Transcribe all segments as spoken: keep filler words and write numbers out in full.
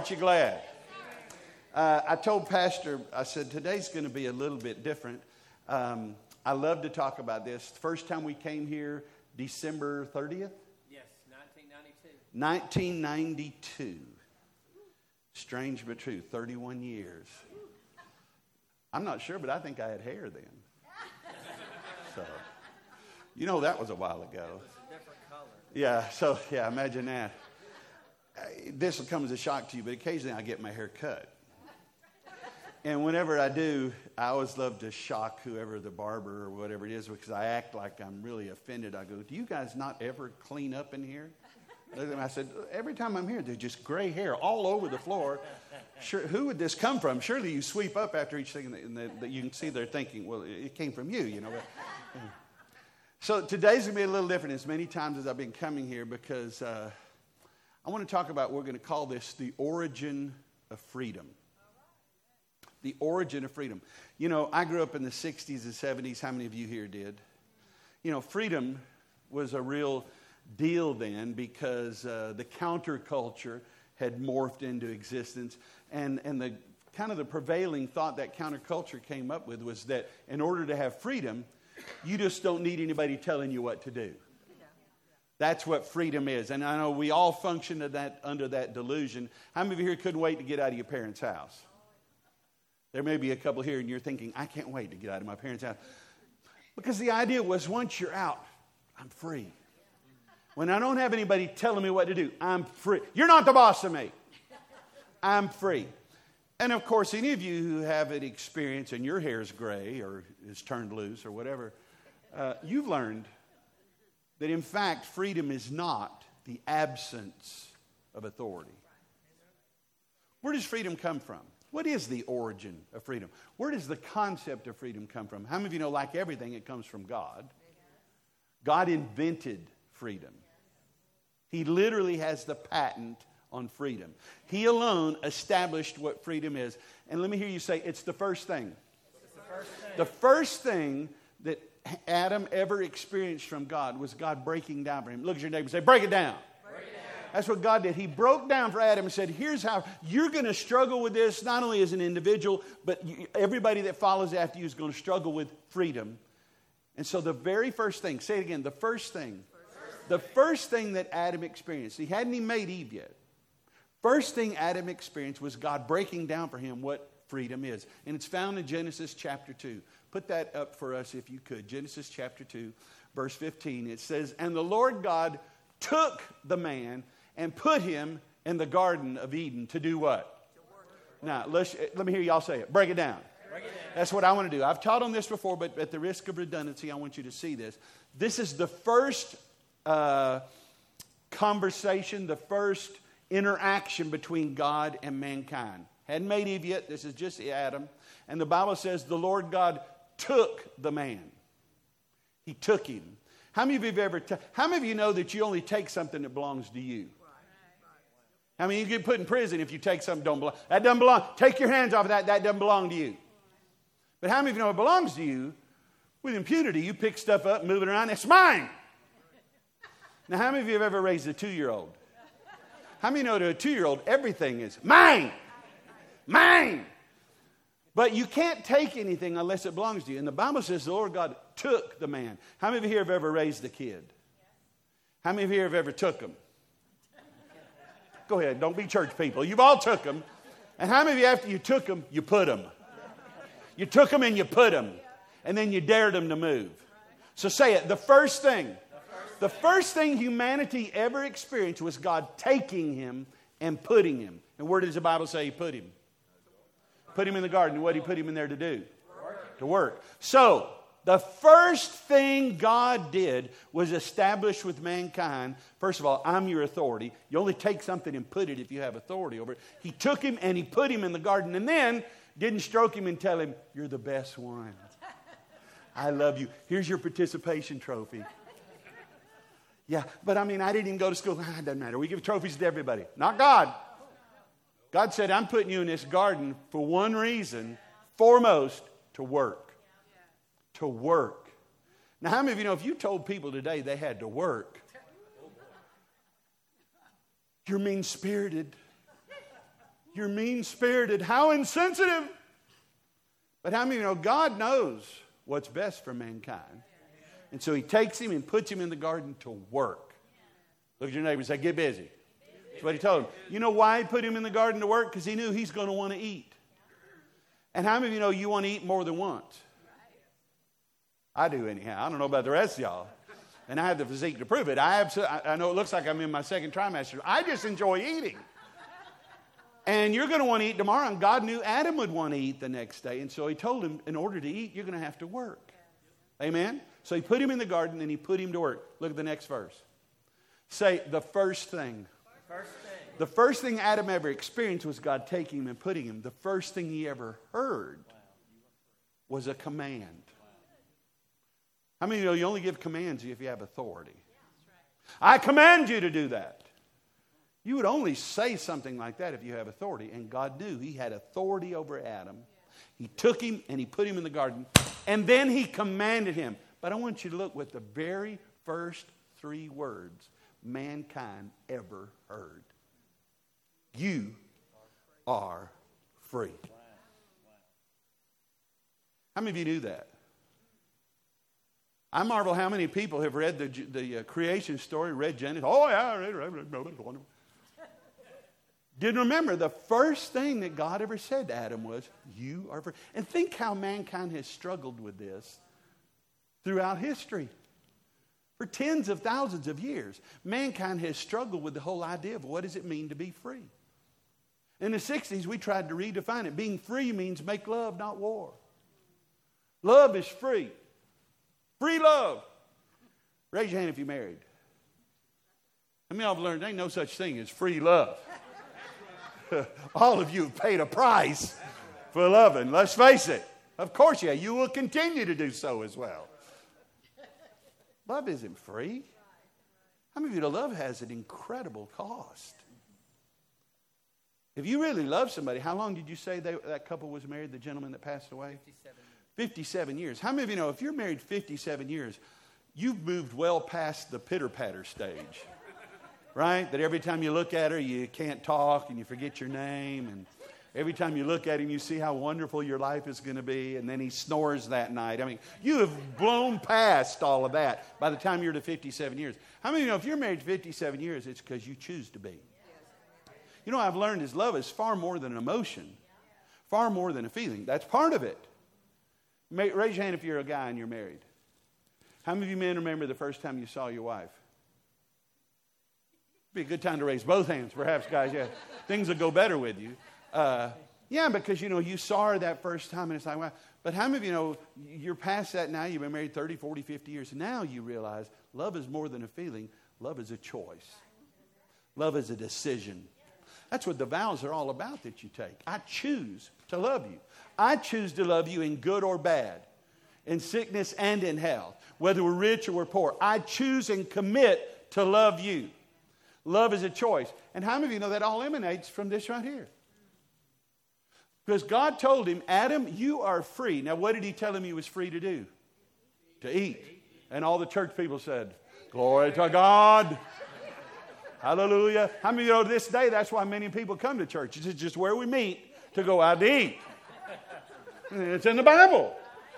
Aren't you glad? Uh, I told Pastor, I said, today's going to be a little bit different. Um, I love to talk about this. The first time we came here, December thirtieth? Yes, nineteen ninety-two. nineteen ninety-two. Strange but true, thirty-one years. I'm not sure, but I think I had hair then. So, you know, that was a while ago. It was a different color. Yeah, so, yeah, imagine that. This will come as a shock to you, but occasionally I get my hair cut. And whenever I do, I always love to shock whoever the barber or whatever it is, because I act like I'm really offended. I go, do you guys not ever clean up in here? And I said, every time I'm here, there's just gray hair all over the floor. Sure, who would this come from? Surely you sweep up after each thing, and that, that you can see they're thinking, well, it came from you, you know. But, yeah. So today's going to be a little different as many times as I've been coming here, because uh, I want to talk about, we're going to call this the origin of freedom. The origin of freedom. You know, I grew up in the sixties and seventies. How many of you here did? You know, freedom was a real deal then, because uh, the counterculture had morphed into existence. And, and the kind of the prevailing thought that counterculture came up with was that in order to have freedom, you just don't need anybody telling you what to do. That's what freedom is. And I know we all function at that, under that delusion. How many of you here couldn't wait to get out of your parents' house? There may be a couple here and you're thinking, I can't wait to get out of my parents' house. Because the idea was, once you're out, I'm free. When I don't have anybody telling me what to do, I'm free. You're not the boss of me. I'm free. And of course, any of you who have an experience and your hair is gray or is turned loose or whatever, uh, you've learned that in fact, freedom is not the absence of authority. Where does freedom come from? What is the origin of freedom? Where does the concept of freedom come from? How many of you know, like everything, it comes from God? God invented freedom. He literally has the patent on freedom. He alone established what freedom is. And let me hear you say, it's the first thing. It's the first thing. The first thing that Adam ever experienced from God was God breaking down for him. Look at your neighbor and say, break it down. That's what God did. He broke down for Adam and said, here's how you're going to struggle with this, not only as an individual, but you, everybody that follows after you is going to struggle with freedom. And so the very first thing, say it again, the first thing, first the first thing that Adam experienced, he hadn't even made Eve yet. First thing Adam experienced was God breaking down for him what freedom is. And it's found in Genesis chapter two. Put that up for us if you could. Genesis chapter two, verse fifteen. It says, and the Lord God took the man and put him in the Garden of Eden to do what? Now, let's, let me hear y'all say it. Break it down. Break it down. That's what I want to do. I've taught on this before, but at the risk of redundancy, I want you to see this. This is the first uh, conversation, the first interaction between God and mankind. Hadn't made Eve yet. This is just Adam. And the Bible says the Lord God took the man. He took him. How many of you have ever, t- how many of you know that you only take something that belongs to you? How many of you get put in prison if you take something that don't belong? That doesn't belong. Take your hands off of that. That doesn't belong to you. But how many of you know it belongs to you? With impunity, you pick stuff up and move it around. It's mine. Now, how many of you have ever raised a two-year-old? How many know to a two-year-old, everything is mine? Mine. But you can't take anything unless it belongs to you. And the Bible says the Lord God took the man. How many of you here have ever raised a kid? How many of you here have ever took them? Go ahead, don't be church people. You've all took them. And how many of you, after you took them, you put them? You took them and you put them. And then you dared them to move. So say it. The first thing. The first thing humanity ever experienced was God taking him and putting him. And where does the Bible say he put him? Put him in the garden. What did he put him in there to do? Work. To work. So, the first thing God did was establish with mankind, first of all, I'm your authority. You only take something and put it if you have authority over it. He took him and he put him in the garden, and then didn't stroke him and tell him, you're the best one. I love you. Here's your participation trophy. Yeah, but I mean, I didn't even go to school. Ah, it doesn't matter. We give trophies to everybody. Not God. God said, I'm putting you in this garden for one reason, foremost, to work. To work. Now, how many of you know if you told people today they had to work, you're mean-spirited. You're mean-spirited. How insensitive. But how many of you know God knows what's best for mankind? And so he takes him and puts him in the garden to work. Look at your neighbor and say, get busy. That's what he told him. You know why he put him in the garden to work? Because he knew he's going to want to eat. And how many of you know you want to eat more than once? I do anyhow. I don't know about the rest of y'all. And I have the physique to prove it. I, absolutely, I know it looks like I'm in my second trimester. I just enjoy eating. And you're going to want to eat tomorrow. And God knew Adam would want to eat the next day. And so he told him, in order to eat, you're going to have to work. Amen? So he put him in the garden and he put him to work. Look at the next verse. Say, the first thing. First thing. The first thing Adam ever experienced was God taking him and putting him. The first thing he ever heard was a command. How many of you know you only give commands if you have authority? I command you to do that. You would only say something like that if you have authority. And God knew he had authority over Adam. He took him and he put him in the garden. And then he commanded him. But I want you to look with the very first three words mankind ever heard. You are free. How many of you knew that? I marvel how many people have read the, the uh, creation story, read Genesis. Oh, yeah, I read it. Didn't remember the first thing that God ever said to Adam was, you are free. And think how mankind has struggled with this throughout history. For tens of thousands of years, mankind has struggled with the whole idea of what does it mean to be free. In the sixties, we tried to redefine it. Being free means make love, not war. Love is free. Free love. Raise your hand if you're married. How many of you have learned there ain't no such thing as free love? All of you have paid a price for loving. Let's face it. Of course, yeah, you will continue to do so as well. Love isn't free. How many of you know love has an incredible cost? If you really love somebody, how long did you say they, that couple was married, the gentleman that passed away? fifty-seven. fifty-seven years. How many of you know if you're married fifty-seven years, you've moved well past the pitter-patter stage? Right? That every time you look at her, you can't talk and you forget your name. And every time you look at him, you see how wonderful your life is going to be. And then he snores that night. I mean, you have blown past all of that by the time you're to fifty-seven years. How many of you know if you're married fifty-seven years, it's because you choose to be? You know what I've learned is love is far more than an emotion. Far more than a feeling. That's part of it. Raise your hand if you're a guy and you're married. How many of you men remember the first time you saw your wife? Be a good time to raise both hands, perhaps, guys. Yeah, things will go better with you. Uh, yeah, because, you know, you saw her that first time and it's like, wow. But how many of you know you're past that now? You've been married thirty, forty, fifty years. And now you realize love is more than a feeling. Love is a choice. Love is a decision. That's what the vows are all about that you take. I choose to love you. I choose to love you in good or bad, in sickness and in health, whether we're rich or we're poor. I choose and commit to love you. Love is a choice. And how many of you know that all emanates from this right here? Because God told him, Adam, you are free. Now, what did he tell him he was free to do? To eat. And all the church people said, glory to God. Hallelujah. How many of you know this day, that's why many people come to church. It's just where we meet to go out to eat. It's in the Bible.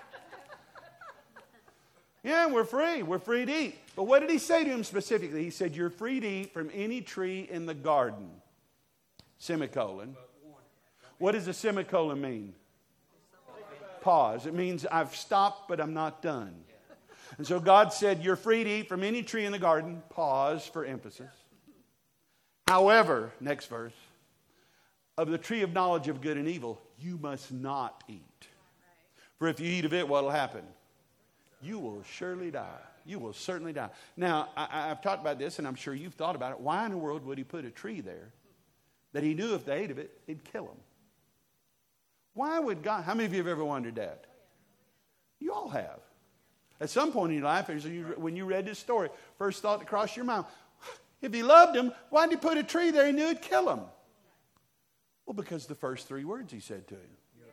Yeah, we're free. We're free to eat. But what did he say to him specifically? He said, you're free to eat from any tree in the garden. Semicolon. What does a semicolon mean? Pause. It means I've stopped, but I'm not done. And so God said, you're free to eat from any tree in the garden. Pause for emphasis. However, next verse, of the tree of knowledge of good and evil, you must not eat. For if you eat of it, what will happen? You will surely die. You will certainly die. Now, I, I've talked about this, and I'm sure you've thought about it. Why in the world would he put a tree there that he knew if they ate of it, it'd kill them? Why would God? How many of you have ever wondered that? You all have. At some point in your life, as you, when you read this story, first thought that crossed your mind, if he loved him, why did he put a tree there he knew it'd kill him? Well, because the first three words he said to him.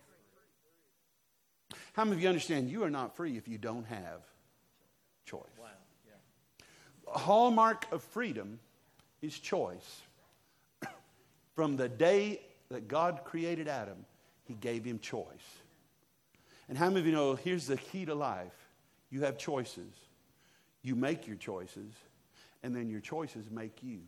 How many of you understand you are not free if you don't have choice? Wow. Yeah. A hallmark of freedom is choice. From the day that God created Adam, he gave him choice. And how many of you know, here's the key to life. You have choices. You make your choices, and then your choices make you.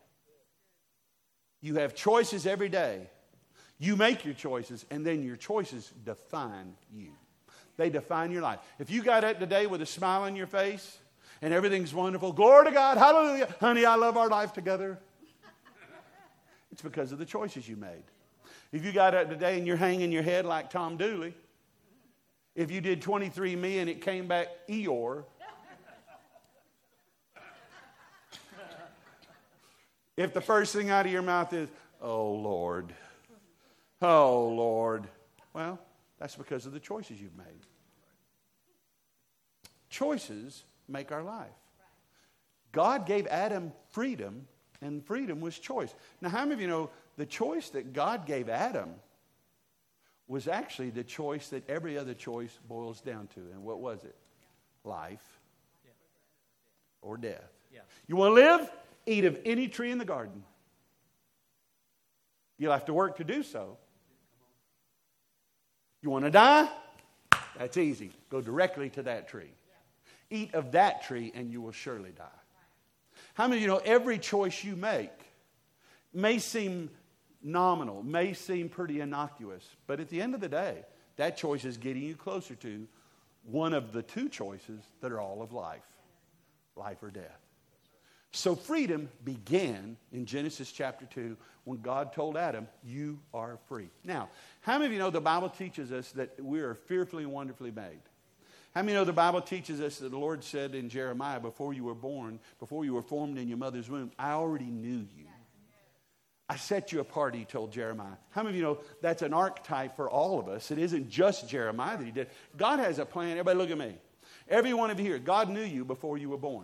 You have choices every day. You make your choices, and then your choices define you. They define your life. If you got up today with a smile on your face, and everything's wonderful, glory to God, hallelujah, honey, I love our life together. It's because of the choices you made. If you got up today and you're hanging your head like Tom Dooley, if you did twenty-three and me and it came back Eeyore, if the first thing out of your mouth is, oh, Lord, oh, Lord, well, that's because of the choices you've made. Choices make our life. God gave Adam freedom, and freedom was choice. Now, how many of you know the choice that God gave Adam was actually the choice that every other choice boils down to? And what was it? Life or death. Yeah. You want to live? Eat of any tree in the garden. You'll have to work to do so. You want to die? That's easy. Go directly to that tree. Eat of that tree and you will surely die. How many of you know every choice you make may seem nominal, may seem pretty innocuous, but at the end of the day, that choice is getting you closer to one of the two choices that are all of life, life or death. So freedom began in Genesis chapter two when God told Adam, you are free. Now, how many of you know the Bible teaches us that we are fearfully and wonderfully made? How many know the Bible teaches us that the Lord said in Jeremiah, before you were born, before you were formed in your mother's womb, I already knew you. I set you apart, he told Jeremiah. How many of you know that's an archetype for all of us? It isn't just Jeremiah that he did. God has a plan. Everybody look at me. Every one of you here, God knew you before you were born.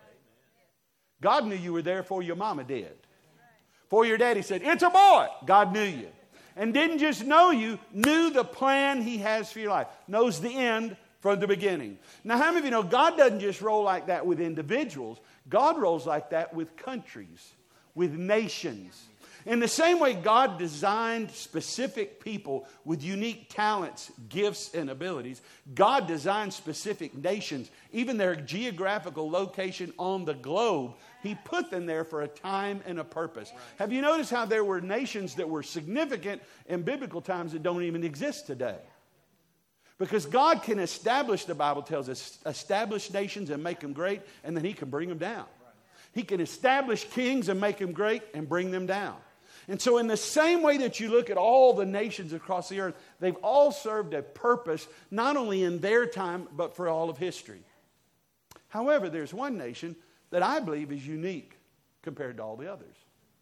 God knew you were there before your mama did. Before your daddy said, it's a boy. God knew you. And didn't just know you, knew the plan he has for your life. Knows the end from the beginning. Now, how many of you know God doesn't just roll like that with individuals. God rolls like that with countries, with nations. In the same way God designed specific people with unique talents, gifts, and abilities, God designed specific nations, even their geographical location on the globe. He put them there for a time and a purpose. Right. Have you noticed how there were nations that were significant in biblical times that don't even exist today? Because God can establish, the Bible tells us, establish nations and make them great, and then he can bring them down. He can establish kings and make them great and bring them down. And so in the same way that you look at all the nations across the earth, they've all served a purpose, not only in their time, but for all of history. However, there's one nation that I believe is unique compared to all the others.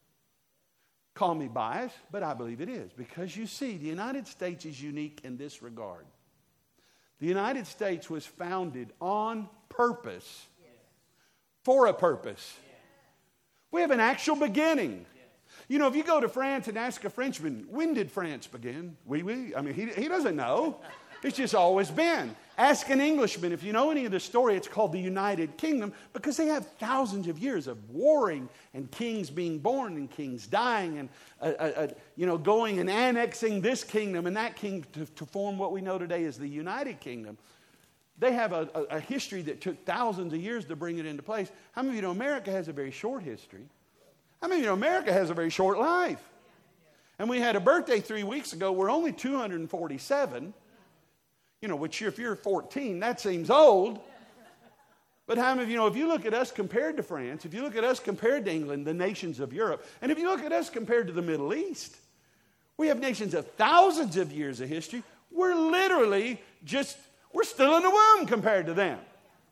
Call me biased, but I believe it is. Because you see, the United States is unique in this regard. The United States was founded on purpose, for a purpose. We have an actual beginning. You know, if you go to France and ask a Frenchman, when did France begin? Oui, oui. I mean, he, he doesn't know. It's just always been. Ask an Englishman, if you know any of the story, it's called the United Kingdom because they have thousands of years of warring and kings being born and kings dying and, uh, uh, uh, you know, going and annexing this kingdom and that kingdom to, to form what we know today as the United Kingdom. They have a, a, a history that took thousands of years to bring it into place. How many of you know America has a very short history? How many of you know America has a very short life? And we had a birthday three weeks ago. We're only two hundred forty-seven. You know, which if you're fourteen, that seems old. But how many of you know, if you look at us compared to France, if you look at us compared to England, the nations of Europe, and if you look at us compared to the Middle East, we have nations of thousands of years of history. We're literally just, we're still in the womb compared to them.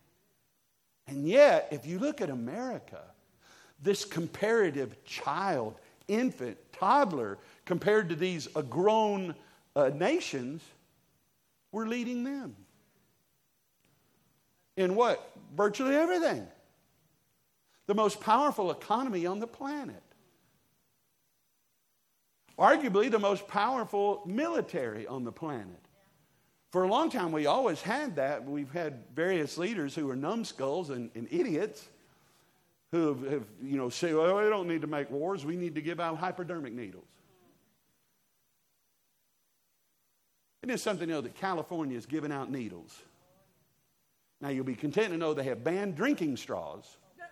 And yet, if you look at America, this comparative child, infant, toddler, compared to these uh, grown uh, nations, we're leading them. In what? Virtually everything. The most powerful economy on the planet. Arguably the most powerful military on the planet. For a long time we always had that. We've had various leaders who are numbskulls and, and idiots who have, have, you know, say, well, we don't need to make wars. We need to give out hypodermic needles. Isn't it something to know that California is giving out needles? Now, you'll be content to know they have banned drinking straws.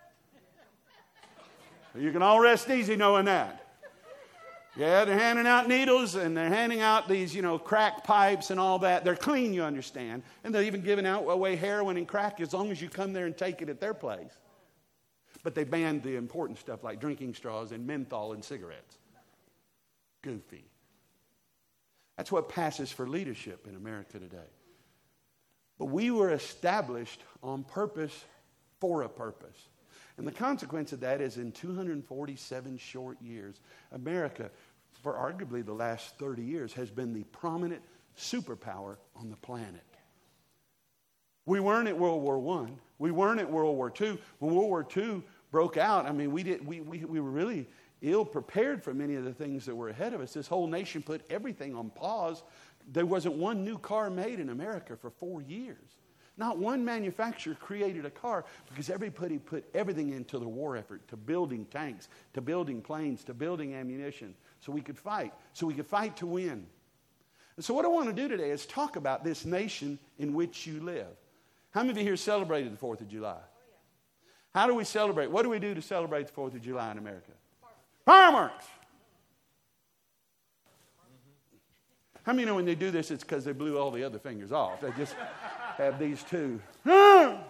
You can all rest easy knowing that. Yeah, they're handing out needles and they're handing out these, you know, crack pipes and all that. They're clean, you understand. And they're even giving out away heroin and crack as long as you come there and take it at their place. But they banned the important stuff like drinking straws and menthol and cigarettes. Goofy. That's what passes for leadership in America today. But we were established on purpose for a purpose. And the consequence of that is in two hundred forty-seven short years, America, for arguably the last thirty years, has been the prominent superpower on the planet. We weren't at World War One. We weren't at World War Two. When World War Two broke out, I mean, we, did, we, we, we were really ill prepared for many of the things that were ahead of us. This whole nation put everything on pause. There wasn't one new car made in America for four years. Not one manufacturer created a car because everybody put everything into the war effort, to building tanks, to building planes, to building ammunition, so we could fight, so we could fight to win. And so what I want to do today is talk about this nation in which you live. How many of you here celebrated the fourth of July? How do we celebrate? What do we do to celebrate the fourth of July in America? Fireworks! How many know when they do this, it's because they blew all the other fingers off? They just have these two. And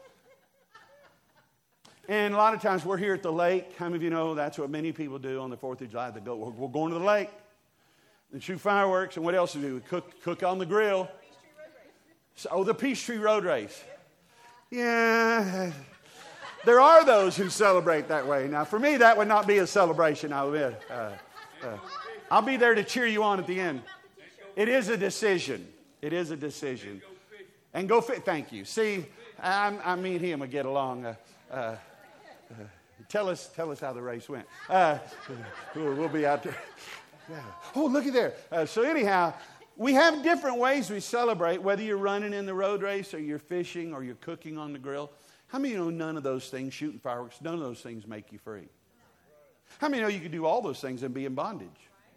a lot of times we're here at the lake. How many of you know that's what many people do on the fourth of July? They go, we're going to the lake and shoot fireworks. And what else do we do? We cook, cook on the grill. So, oh, the Peachtree Road Race. Yeah. There are those who celebrate that way. Now, for me, that would not be a celebration, I'll admit. Uh, uh, I'll be there to cheer you on at the end. It is a decision. It is a decision. And go fit. Thank you. See, I'm, I me and him will get along. Uh, uh, uh, tell us, tell us how the race went. Uh, we'll, we'll be out there. Yeah. Oh, looky there. Uh, so anyhow, we have different ways we celebrate. Whether you're running in the road race, or you're fishing, or you're cooking on the grill. How many know none of those things, shooting fireworks, none of those things make you free? How many know you can do all those things and be in bondage?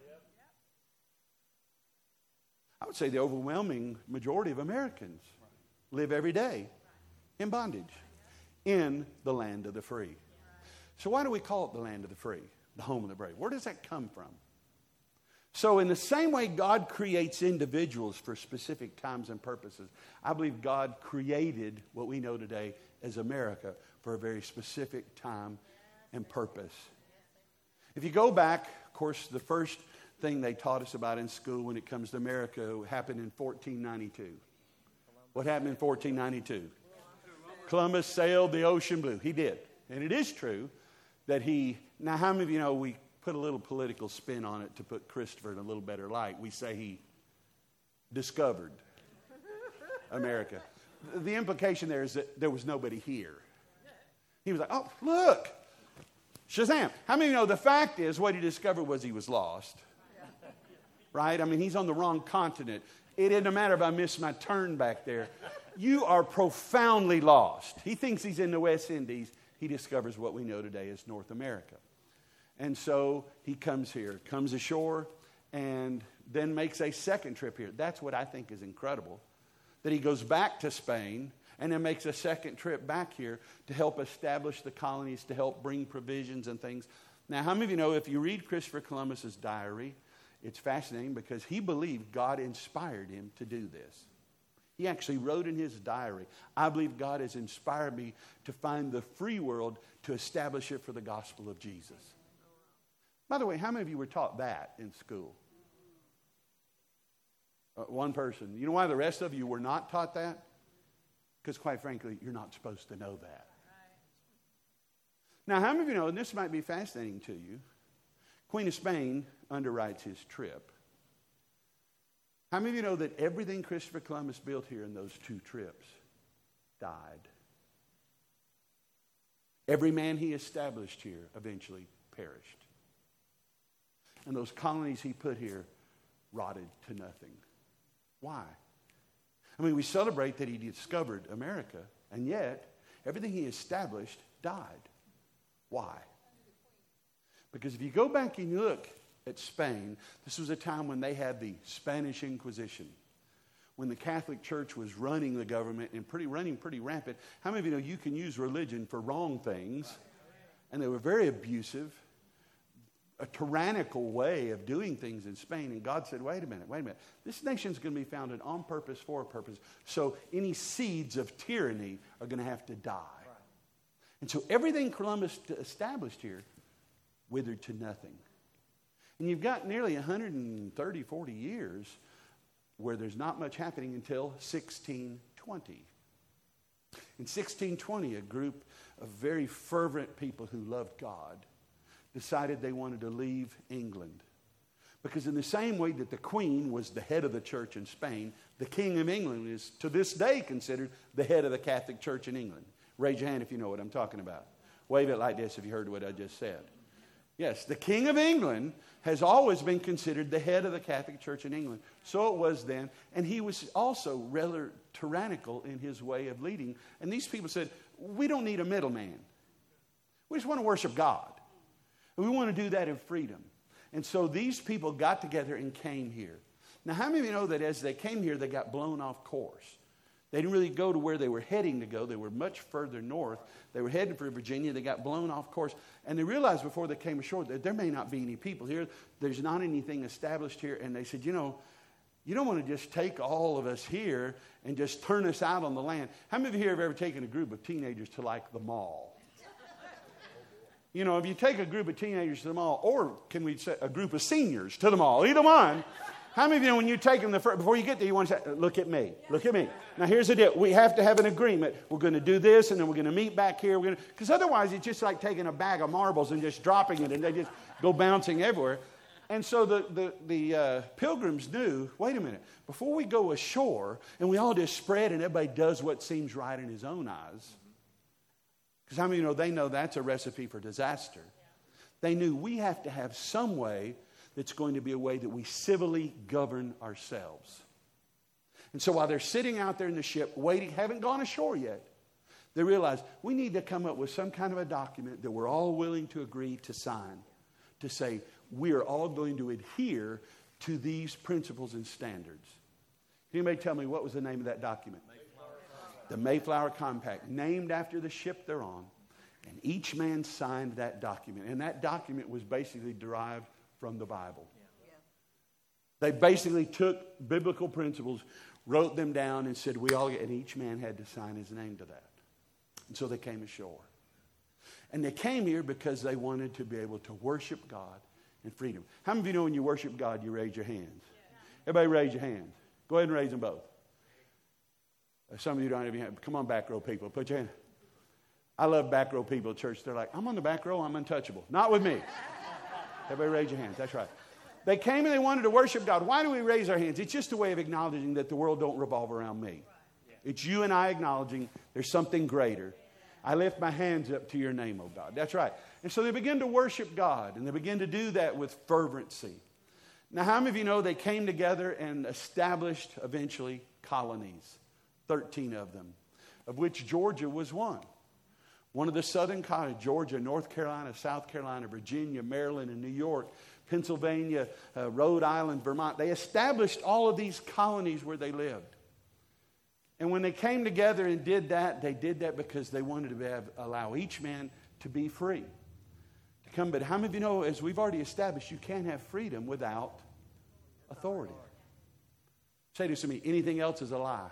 I would say the overwhelming majority of Americans live every day in bondage in the land of the free. So why do we call it the land of the free, the home of the brave? Where does that come from? So in the same way God creates individuals for specific times and purposes, I believe God created what we know today as America for a very specific time and purpose. If you go back, of course, the first thing they taught us about in school when it comes to America happened in fourteen ninety-two. What happened in fourteen ninety-two? Columbus sailed the ocean blue. He did. And it is true that he, now how many of you know we put a little political spin on it to put Christopher in a little better light. We say he discovered America. The implication there is that there was nobody here. He was like, oh, look, Shazam. How many of you know the fact is what he discovered was he was lost? Right? I mean, he's on the wrong continent. It didn't matter if I missed my turn back there. You are profoundly lost. He thinks he's in the West Indies. He discovers what we know today as North America. And so he comes here, comes ashore, and then makes a second trip here. That's what I think is incredible. That he goes back to Spain and then makes a second trip back here to help establish the colonies, to help bring provisions and things. Now, how many of you know if you read Christopher Columbus's diary, it's fascinating because he believed God inspired him to do this. He actually wrote in his diary, I believe God has inspired me to find the free world to establish it for the gospel of Jesus. By the way, how many of you were taught that in school? Uh, one person. You know why the rest of you were not taught that? Because quite frankly, you're not supposed to know that. Now, how many of you know, and this might be fascinating to you, Queen of Spain underwrites his trip. How many of you know that everything Christopher Columbus built here in those two trips died? Every man he established here eventually perished. And those colonies he put here rotted to nothing. Why? I mean, we celebrate that he discovered America, and yet everything he established died. Why? Because if you go back and you look at Spain, this was a time when they had the Spanish Inquisition. when the Catholic Church was running the government and pretty running pretty rampant. How many of you know you can use religion for wrong things? And they were very abusive, a tyrannical way of doing things in Spain. And God said, wait a minute, wait a minute. This nation's going to be founded on purpose, for a purpose. So any seeds of tyranny are going to have to die. And so everything Columbus established here withered to nothing. And you've got nearly one hundred thirty, forty years where there's not much happening until sixteen twenty. In sixteen twenty, a group of very fervent people who loved God decided they wanted to leave England. Because in the same way that the Queen was the head of the church in Spain, the King of England is to this day considered the head of the Catholic Church in England. Raise your hand if you know what I'm talking about. Wave it like this if you heard what I just said. Yes, the King of England has always been considered the head of the Catholic Church in England. So it was then. And he was also rather tyrannical in his way of leading. And these people said, we don't need a middleman. We just want to worship God. And we want to do that in freedom. And so these people got together and came here. Now, how many of you know that as they came here, they got blown off course? They didn't really go to where they were heading to go. They were much further north. They were heading for Virginia. They got blown off course. And they realized before they came ashore that there may not be any people here. There's not anything established here. And they said, you know, you don't want to just take all of us here and just turn us out on the land. How many of you here have ever taken a group of teenagers to like the mall? You know, if you take a group of teenagers to the mall, or can we say a group of seniors to the mall, either one. How many of you know when you take them, the first, before you get there, you want to say, look at me, look at me. Now, here's the deal. We have to have an agreement. We're going to do this, and then we're going to meet back here. Because otherwise, it's just like taking a bag of marbles and just dropping it, and they just go bouncing everywhere. And so the, the, the uh, pilgrims knew, wait a minute, before we go ashore, and we all just spread, and everybody does what seems right in his own eyes. Because how many of you know they know that's a recipe for disaster. They knew we have to have some way that's going to be a way that we civilly govern ourselves. And so while they're sitting out there in the ship, waiting, haven't gone ashore yet, they realize we need to come up with some kind of a document that we're all willing to agree to sign, to say we are all going to adhere to these principles and standards. Can anybody tell me what was the name of that document? Mayflower the Mayflower Compact, named after the ship they're on. And each man signed that document. And that document was basically derived from the Bible. Yeah. They basically took biblical principles, wrote them down, and said, we all get, and each man had to sign his name to that. And so they came ashore. And they came here because they wanted to be able to worship God in freedom. How many of you know when you worship God, you raise your hands? Yeah. Everybody raise your hands. Go ahead and raise them both. Some of you don't have your hands. Come on, back row people. Put your hand. I love back row people at church. They're like, I'm on the back row. I'm untouchable. Not with me. Everybody raise your hands. That's right. They came and they wanted to worship God. Why do we raise our hands? It's just a way of acknowledging that the world don't revolve around me. It's you and I acknowledging there's something greater. I lift my hands up to your name, oh God. That's right. And so they begin to worship God, and they begin to do that with fervency. Now, how many of you know they came together and established eventually colonies? thirteen of them, of which Georgia was one. One of the southern colonies, Georgia, North Carolina, South Carolina, Virginia, Maryland, and New York, Pennsylvania, uh, Rhode Island, Vermont. They established all of these colonies where they lived. And when they came together and did that, they did that because they wanted to have, allow each man to be free. To come, but how many of you know, as we've already established, you can't have freedom without authority? Say this to me, anything else is a lie.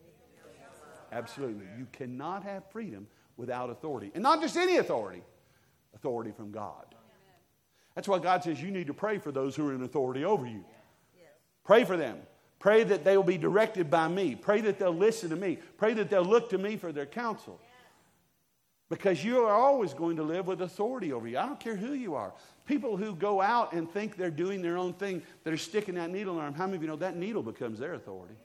Absolutely. You cannot have freedom without authority. And not just any authority. Authority from God. That's why God says you need to pray for those who are in authority over you. Pray for them. Pray that they will be directed by me. Pray that they'll listen to me. Pray that they'll look to me for their counsel. Because you are always going to live with authority over you. I don't care who you are. People who go out and think they're doing their own thing, that are sticking that needle in their arm, how many of you know that needle becomes their authority?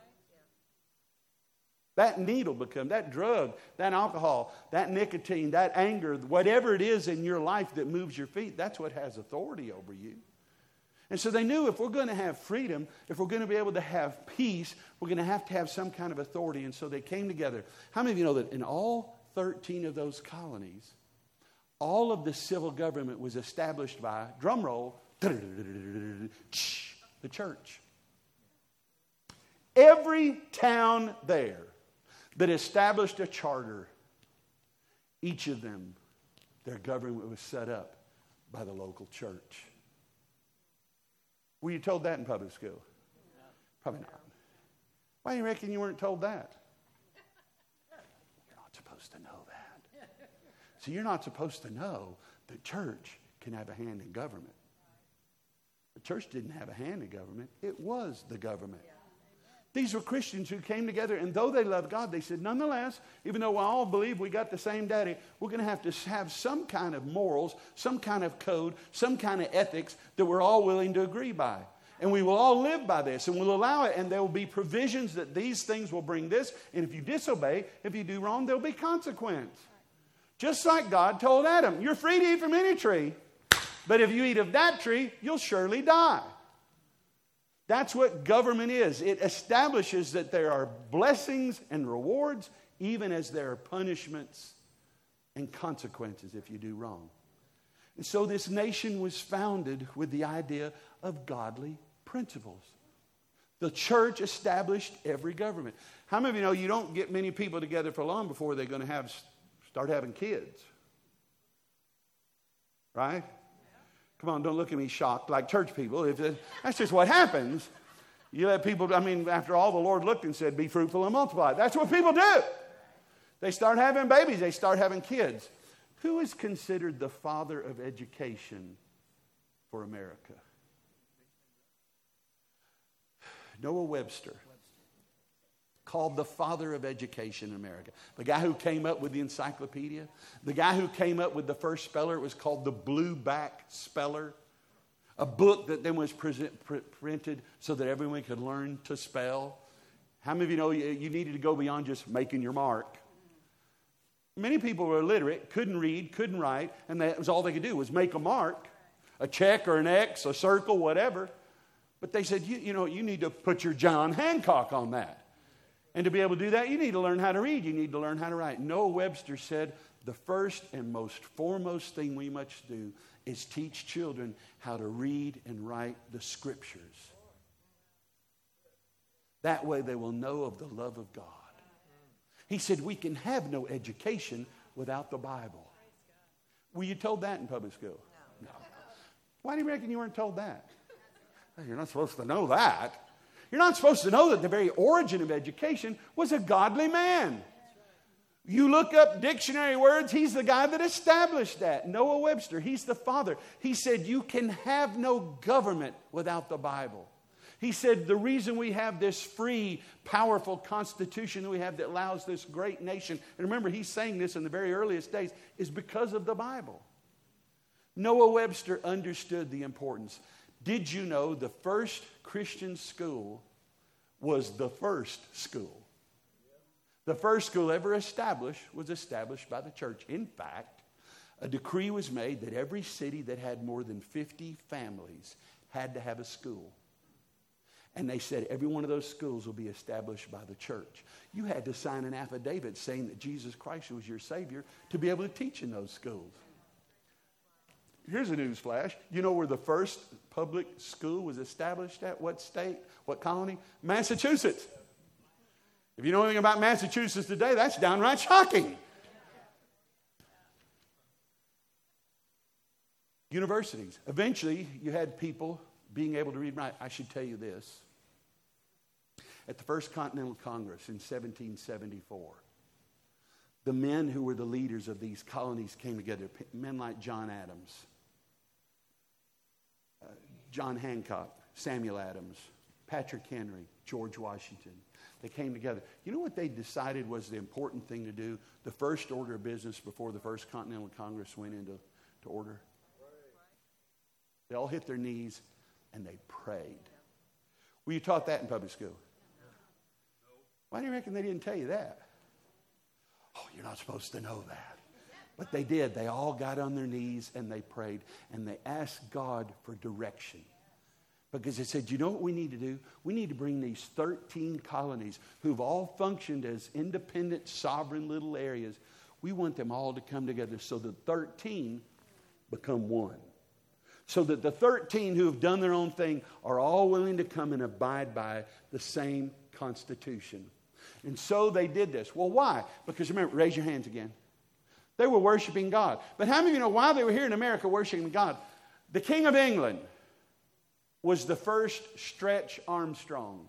That needle becomes, that drug, that alcohol, that nicotine, that anger, whatever it is in your life that moves your feet, that's what has authority over you. And so they knew if we're going to have freedom, if we're going to be able to have peace, we're going to have to have some kind of authority. And so they came together. How many of you know that in all thirteen of those colonies, all of the civil government was established by, drum roll, the church. Every town there that established a charter, each of them, their government was set up by the local church. Were you told that in public school? Probably not. Why do you reckon you weren't told that? You're not supposed to know that. So you're not supposed to know the church can have a hand in government. The church didn't have a hand in government. It was the government. These were Christians who came together, and though they loved God, they said, nonetheless, even though we all believe we got the same daddy, we're going to have to have some kind of morals, some kind of code, some kind of ethics that we're all willing to agree by. And we will all live by this, and we'll allow it, and there will be provisions that these things will bring this, and if you disobey, if you do wrong, there'll be consequence. Just like God told Adam, you're free to eat from any tree, but if you eat of that tree, you'll surely die. That's what government is. It establishes that there are blessings and rewards, even as there are punishments and consequences if you do wrong. And so this nation was founded with the idea of godly principles. The church established every government. How many of you know you don't get many people together for long before they're going to have start having kids? Right? Come on, don't look at me shocked like church people. If it, that's just what happens. You let people, I mean, after all, the Lord looked and said, be fruitful and multiply. That's what people do. They start having babies. They start having kids. Who is considered the father of education for America? Noah Webster. Called the father of education in America. The guy who came up with the encyclopedia. The guy who came up with the first speller. It was called the Blueback Speller. A book that then was present, pr- printed so that everyone could learn to spell. How many of you know you, you needed to go beyond just making your mark? Many people were illiterate, couldn't read, couldn't write, and that was all they could do was make a mark. A check or an X, a circle, whatever. But they said, you, you know, you need to put your John Hancock on that. And to be able to do that, you need to learn how to read. You need to learn how to write. Noah Webster said, the first and most foremost thing we must do is teach children how to read and write the scriptures. That way they will know of the love of God. He said we can have no education without the Bible. Were you told that in public school? No. No. Why do you reckon you weren't told that? You're not supposed to know that. You're not supposed to know that the very origin of education was a godly man. You look up dictionary words, he's the guy that established that. Noah Webster, he's the father. He said you can have no government without the Bible. He said the reason we have this free, powerful constitution that we have that allows this great nation, and remember he's saying this in the very earliest days, is because of the Bible. Noah Webster understood the importance. Did you know the first Christian school was the first school? The first school ever established was established by the church. In fact, a decree was made that every city that had more than fifty families had to have a school. And they said every one of those schools will be established by the church. You had to sign an affidavit saying that Jesus Christ was your Savior to be able to teach in those schools. Here's a news flash. You know where the first public school was established at? What state? What colony? Massachusetts. If you know anything about Massachusetts today, that's downright shocking. Universities. Eventually, you had people being able to read and write. I should tell you this. At the First Continental Congress in seventeen seventy-four, the men who were the leaders of these colonies came together. Men like John Adams, uh, John Hancock, Samuel Adams, Patrick Henry, George Washington. They came together. You know what they decided was the important thing to do? The first order of business before the First Continental Congress went into to order? They all hit their knees and they prayed. Were you taught that in public school? Why do you reckon they didn't tell you that? Oh, you're not supposed to know that. But they did. They all got on their knees and they prayed and they asked God for direction. Because they said, you know what we need to do? We need to bring these thirteen colonies who've all functioned as independent, sovereign little areas. We want them all to come together so that thirteen become one. So that the thirteen who have done their own thing are all willing to come and abide by the same Constitution. And so they did this. Well, why? Because remember, raise your hands again. They were worshiping God. But how many of you know why they were here in America worshiping God? The King of England was the first Stretch Armstrong.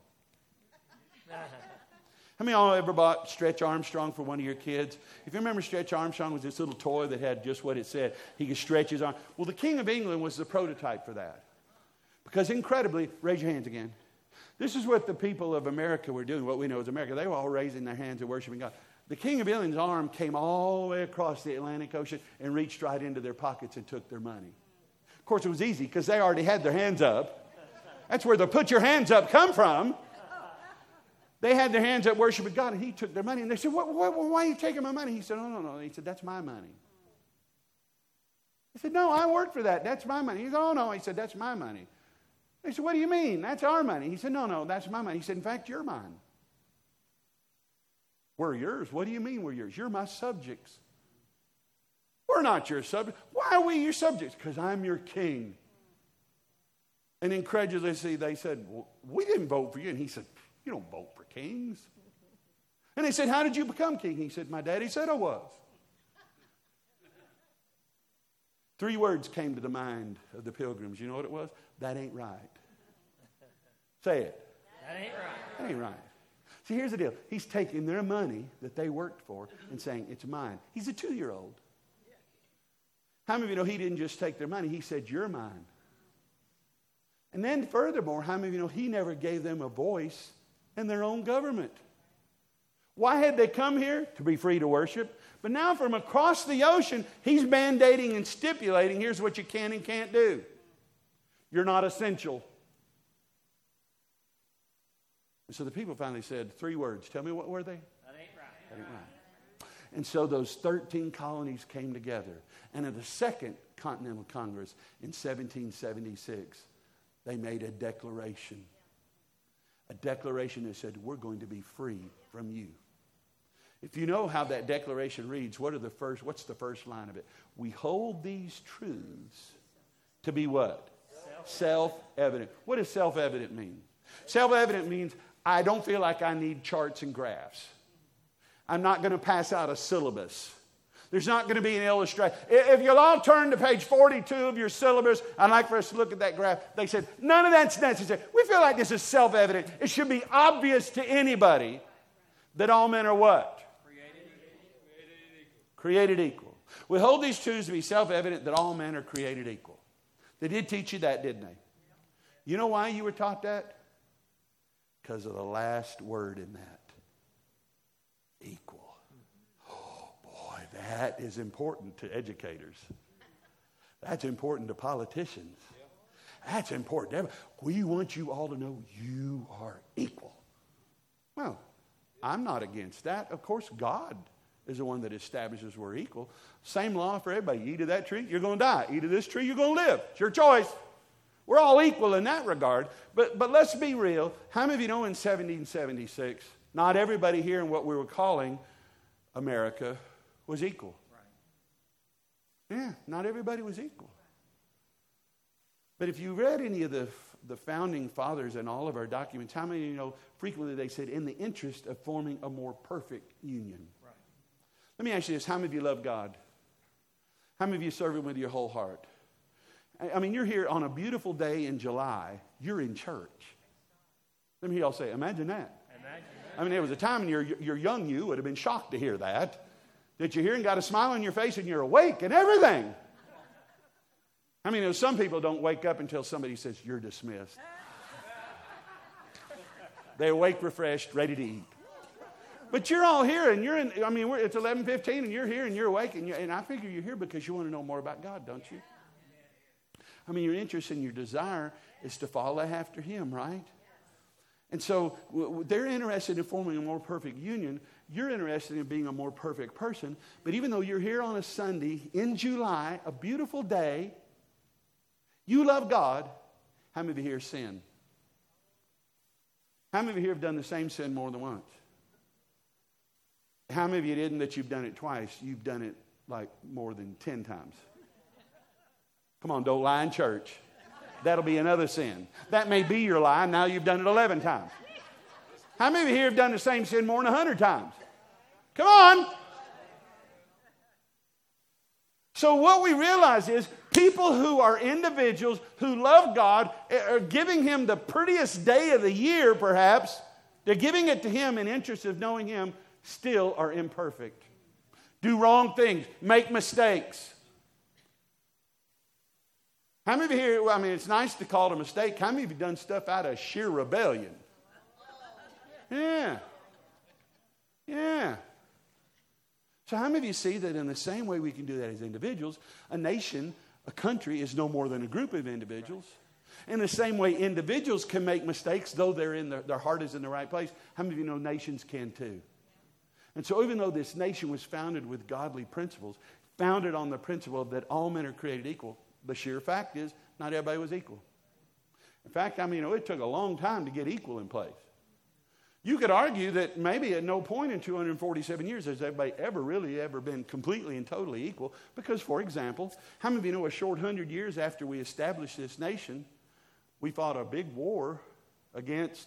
How many of y'all ever bought Stretch Armstrong for one of your kids? If you remember, Stretch Armstrong was this little toy that had just what it said. He could stretch his arm. Well, the King of England was the prototype for that. Because incredibly, raise your hands again. This is what the people of America were doing, what we know as America. They were all raising their hands and worshiping God. The King of England's arm came all the way across the Atlantic Ocean and reached right into their pockets and took their money. Of course, it was easy because they already had their hands up. That's where the put your hands up come from. They had their hands up worshiping God, and he took their money. And they said, what, what, why are you taking my money? He said, no, no, no. He said, that's my money. He said, no, I work for that. That's my money. He said, oh, no. He said, that's my money. They said, what do you mean? That's our money. He said, no, no, that's my money. He said, in fact, you're mine. We're yours. What do you mean we're yours? You're my subjects. We're not your subjects. Why are we your subjects? Because I'm your king. And incredulously, they said, well, we didn't vote for you. And he said, you don't vote for kings. And they said, how did you become king? He said, my daddy said I was. Three words came to the mind of the pilgrims. You know what it was? That ain't right. Say it. That ain't right. That ain't right. See, here's the deal. He's taking their money that they worked for and saying, it's mine. He's a two-year-old. How many of you know he didn't just take their money? He said, you're mine. And then furthermore, how many of you know he never gave them a voice in their own government? Why had they come here? To be free to worship. But now from across the ocean, he's mandating and stipulating, here's what you can and can't do. You're not essential. And so the people finally said three words. Tell me, what were they? That ain't right. That ain't right. And so those thirteen colonies came together. And at the Second Continental Congress in seventeen seventy-six, they made a declaration. A declaration that said, we're going to be free from you. If you know how that declaration reads, what are the first, what's the first line of it? We hold these truths to be what? Self-evident. What does self-evident mean? Self-evident means I don't feel like I need charts and graphs. I'm not going to pass out a syllabus. There's not going to be an illustration. If you'll all turn to page forty-two of your syllabus, I'd like for us to look at that graph. They said, none of that's necessary. We feel like this is self-evident. It should be obvious to anybody that all men are what? Created equal. Created equal. We hold these truths to be self-evident that all men are created equal. They did teach you that, didn't they? You know why you were taught that? Because of the last word in that. Equal. Oh, boy, that is important to educators. That's important to politicians. That's important. We want you all to know you are equal. Well, I'm not against that. Of course, God is the one that establishes we're equal. Same law for everybody. You eat of that tree, you're going to die. Eat of this tree, you're going to live. It's your choice. We're all equal in that regard. But, but let's be real. How many of you know in seventeen seventy-six, not everybody here in what we were calling America was equal? Right. Yeah, not everybody was equal. But if you read any of the, the founding fathers and all of our documents, how many of you know frequently they said, in the interest of forming a more perfect union? Right. Let me ask you this. How many of you love God? How many of you serve Him with your whole heart? I mean, you're here on a beautiful day in July. You're in church. Let me hear y'all say, imagine that. Imagine that. I mean, there was a time in your, your young you would have been shocked to hear that. That you're here and got a smile on your face and you're awake and everything. I mean, there's some people don't wake up until somebody says, you're dismissed. They awake refreshed, ready to eat. But you're all here and you're in, I mean, we're, it's eleven fifteen and you're here and you're awake. And, you're, and I figure you're here because you want to know more about God, don't you? I mean, your interest and your desire is to follow after Him, right? And so w- w- they're interested in forming a more perfect union. You're interested in being a more perfect person. But even though you're here on a Sunday in July, a beautiful day, you love God. How many of you here sin? How many of you here have done the same sin more than once? How many of you didn't that you've done it twice? You've done it like more than ten times. Come on, don't lie in church. That'll be another sin. That may be your lie. Now you've done it eleven times. How many of you here have done the same sin more than one hundred times? Come on. So what we realize is people who are individuals who love God are giving Him the prettiest day of the year, perhaps. They're giving it to Him in interest of knowing Him, still are imperfect. Do wrong things. Make mistakes. How many of you here, I mean, it's nice to call it a mistake. How many of you done stuff out of sheer rebellion? Yeah. Yeah. So how many of you see that in the same way we can do that as individuals, a nation, a country is no more than a group of individuals. In the same way individuals can make mistakes, though they're in the, their heart is in the right place. How many of you know nations can too? And so even though this nation was founded with godly principles, founded on the principle that all men are created equal, the sheer fact is not everybody was equal. In fact, I mean, you know, it took a long time to get equal in place. You could argue that maybe at no point in two hundred forty-seven years has everybody ever really ever been completely and totally equal. Because, for example, how many of you know a short hundred years after we established this nation, we fought a big war against,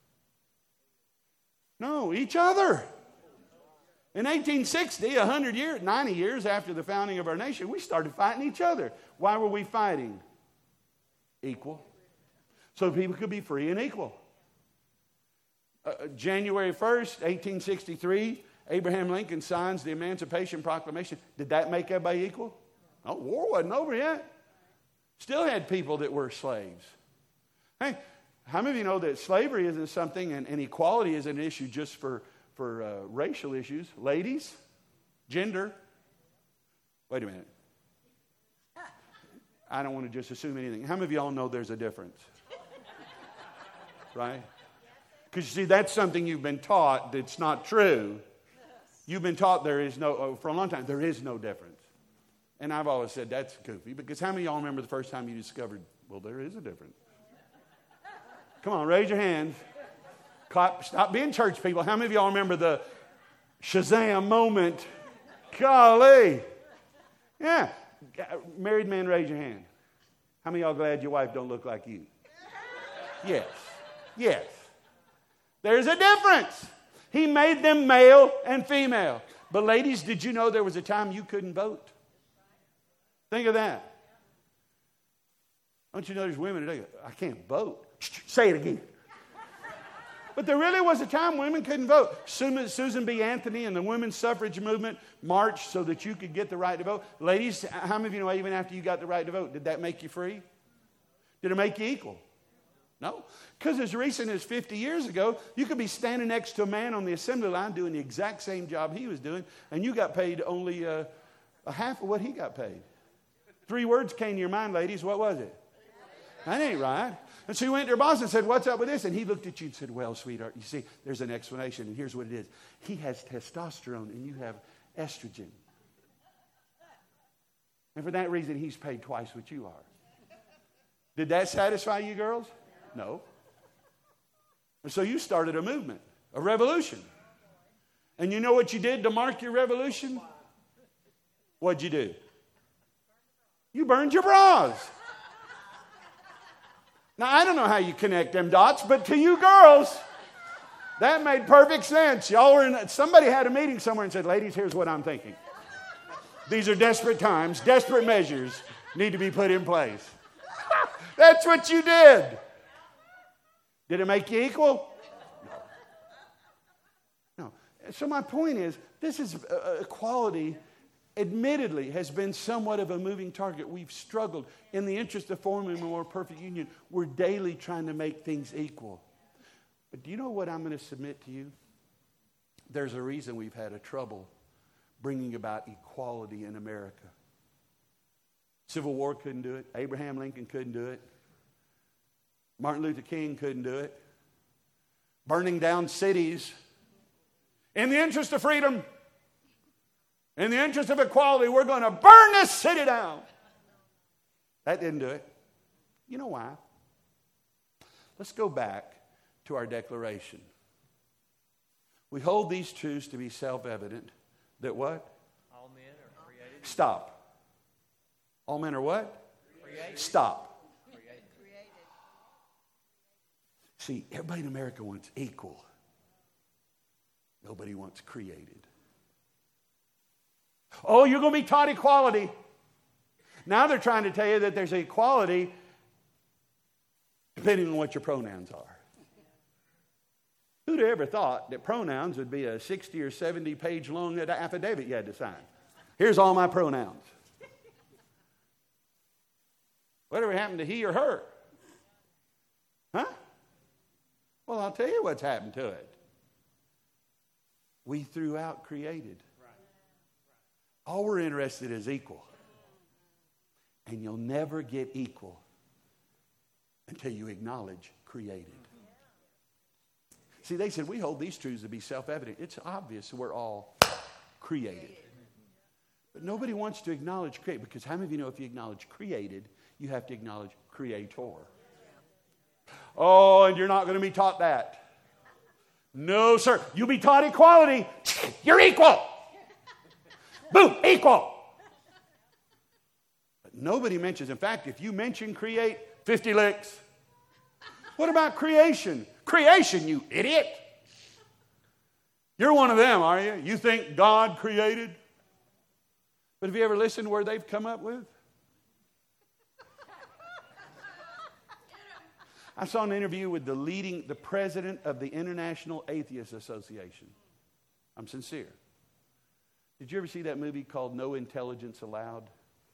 no, each other. In eighteen sixty, one hundred years, ninety years after the founding of our nation, we started fighting each other. Why were we fighting? Equal. So people could be free and equal. Uh, January first, eighteen sixty-three, Abraham Lincoln signs the Emancipation Proclamation. Did that make everybody equal? No, war wasn't over yet. Still had people that were slaves. Hey, how many of you know that slavery isn't something, and, and equality isn't an issue just for, for uh, racial issues? Ladies, gender. Wait a minute. I don't want to just assume anything. How many of y'all know there's a difference? Right? Because you see, that's something you've been taught that's not true. You've been taught there is no, oh, for a long time, there is no difference. And I've always said that's goofy, because how many of y'all remember the first time you discovered, well, there is a difference? Come on, raise your hands. Clap, stop being church people. How many of y'all remember the Shazam moment? Golly. Yeah. Married men, raise your hand. How many of y'all glad your wife don't look like you? Yes. Yes. There's a difference. He made them male and female. But ladies, did you know there was a time you couldn't vote? Think of that. Don't you know there's women today, I can't vote. Say it again. But there really was a time women couldn't vote. Susan B. Anthony and the women's suffrage movement marched so that you could get the right to vote. Ladies, how many of you know even after you got the right to vote, did that make you free? Did it make you equal? No. Because as recent as fifty years ago, you could be standing next to a man on the assembly line doing the exact same job he was doing, and you got paid only uh, a half of what he got paid. Three words came to your mind, ladies. What was it? That ain't right. And so you went to your boss and said, what's up with this? And he looked at you and said, well, sweetheart, you see, there's an explanation, and here's what it is. He has testosterone, and you have estrogen. And for that reason, he's paid twice what you are. Did that satisfy you, girls? No. And so you started a movement, a revolution. And you know what you did to mark your revolution? What'd you do? You burned your bras. Now, I don't know how you connect them dots, but to you girls, that made perfect sense. Y'all were in, somebody had a meeting somewhere and said, ladies, here's what I'm thinking. These are desperate times. Desperate measures need to be put in place. That's what you did. Did it make you equal? No. No. So my point is, this is uh, equality. Admittedly, has been somewhat of a moving target. We've struggled. In the interest of forming a more perfect union, we're daily trying to make things equal. But do you know what I'm going to submit to you? There's a reason we've had a trouble bringing about equality in America. Civil War couldn't do it. Abraham Lincoln couldn't do it. Martin Luther King couldn't do it. Burning down cities. In the interest of freedom, in the interest of equality, we're going to burn this city down. That didn't do it. You know why? Let's go back to our declaration. We hold these truths to be self-evident. That what? All men are created. Stop. All men are what? Created Stop. See, everybody in America wants equal. Nobody wants created. Oh, you're going to be taught equality. Now they're trying to tell you that there's equality depending on what your pronouns are. Who'd have ever thought that pronouns would be a sixty or seventy page long affidavit you had to sign? Here's all my pronouns. Whatever happened to he or her? Huh? Well, I'll tell you what's happened to it. We threw out created. All we're interested in is equal. And you'll never get equal until you acknowledge created. See, they said, we hold these truths to be self-evident. It's obvious we're all created. But nobody wants to acknowledge created, because how many of you know if you acknowledge created, you have to acknowledge creator? Oh, and you're not going to be taught that. No, sir. You'll be taught equality. You're equal. Boom, equal. But nobody mentions, in fact, if you mention create, fifty licks. What about creation? Creation, you idiot. You're one of them, are you? You think God created? But have you ever listened to where they've come up with? I saw an interview with the leading, the president of the International Atheist Association. I'm sincere. Did you ever see that movie called No Intelligence Allowed?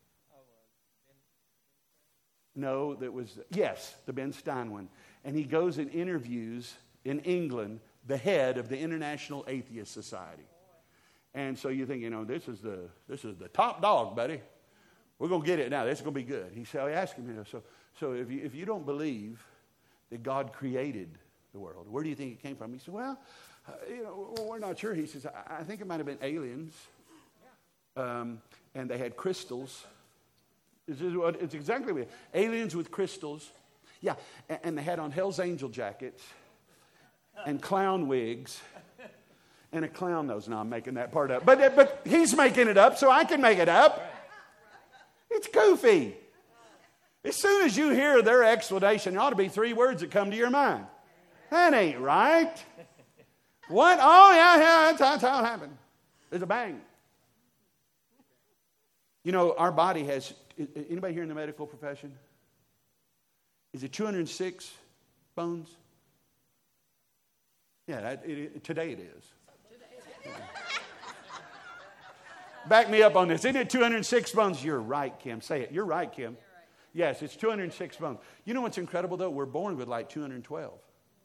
No, that was, yes, the Ben Stein one. And he goes and interviews in England the head of the International Atheist Society. And so you think, you know, this is the this is the top dog, buddy. We're going to get it now. This is going to be good. He said, I asked him, you know, so, so if, you, if you don't believe that God created the world, where do you think it came from? He said, well, uh, you know, we're not sure. He says, I, I think it might have been aliens. Um, and they had crystals. It's, it's exactly what aliens with crystals. Yeah, and, and they had on Hell's Angel jackets and clown wigs and a clown nose. No, I'm making that part up. But, but he's making it up, so I can make it up. It's goofy. As soon as you hear their explanation, there ought to be three words that come to your mind. That ain't right. What? Oh, yeah, yeah, that's, that's how it happened. There's a bang. You know, our body has, anybody here in the medical profession? Is it two hundred six bones? Yeah, that, it, it, today it is. Yeah. Back me up on this. Isn't it two hundred six bones? You're right, Kim. Say it. You're right, Kim. Yes, it's two hundred six bones. You know what's incredible, though? We're born with like two hundred twelve.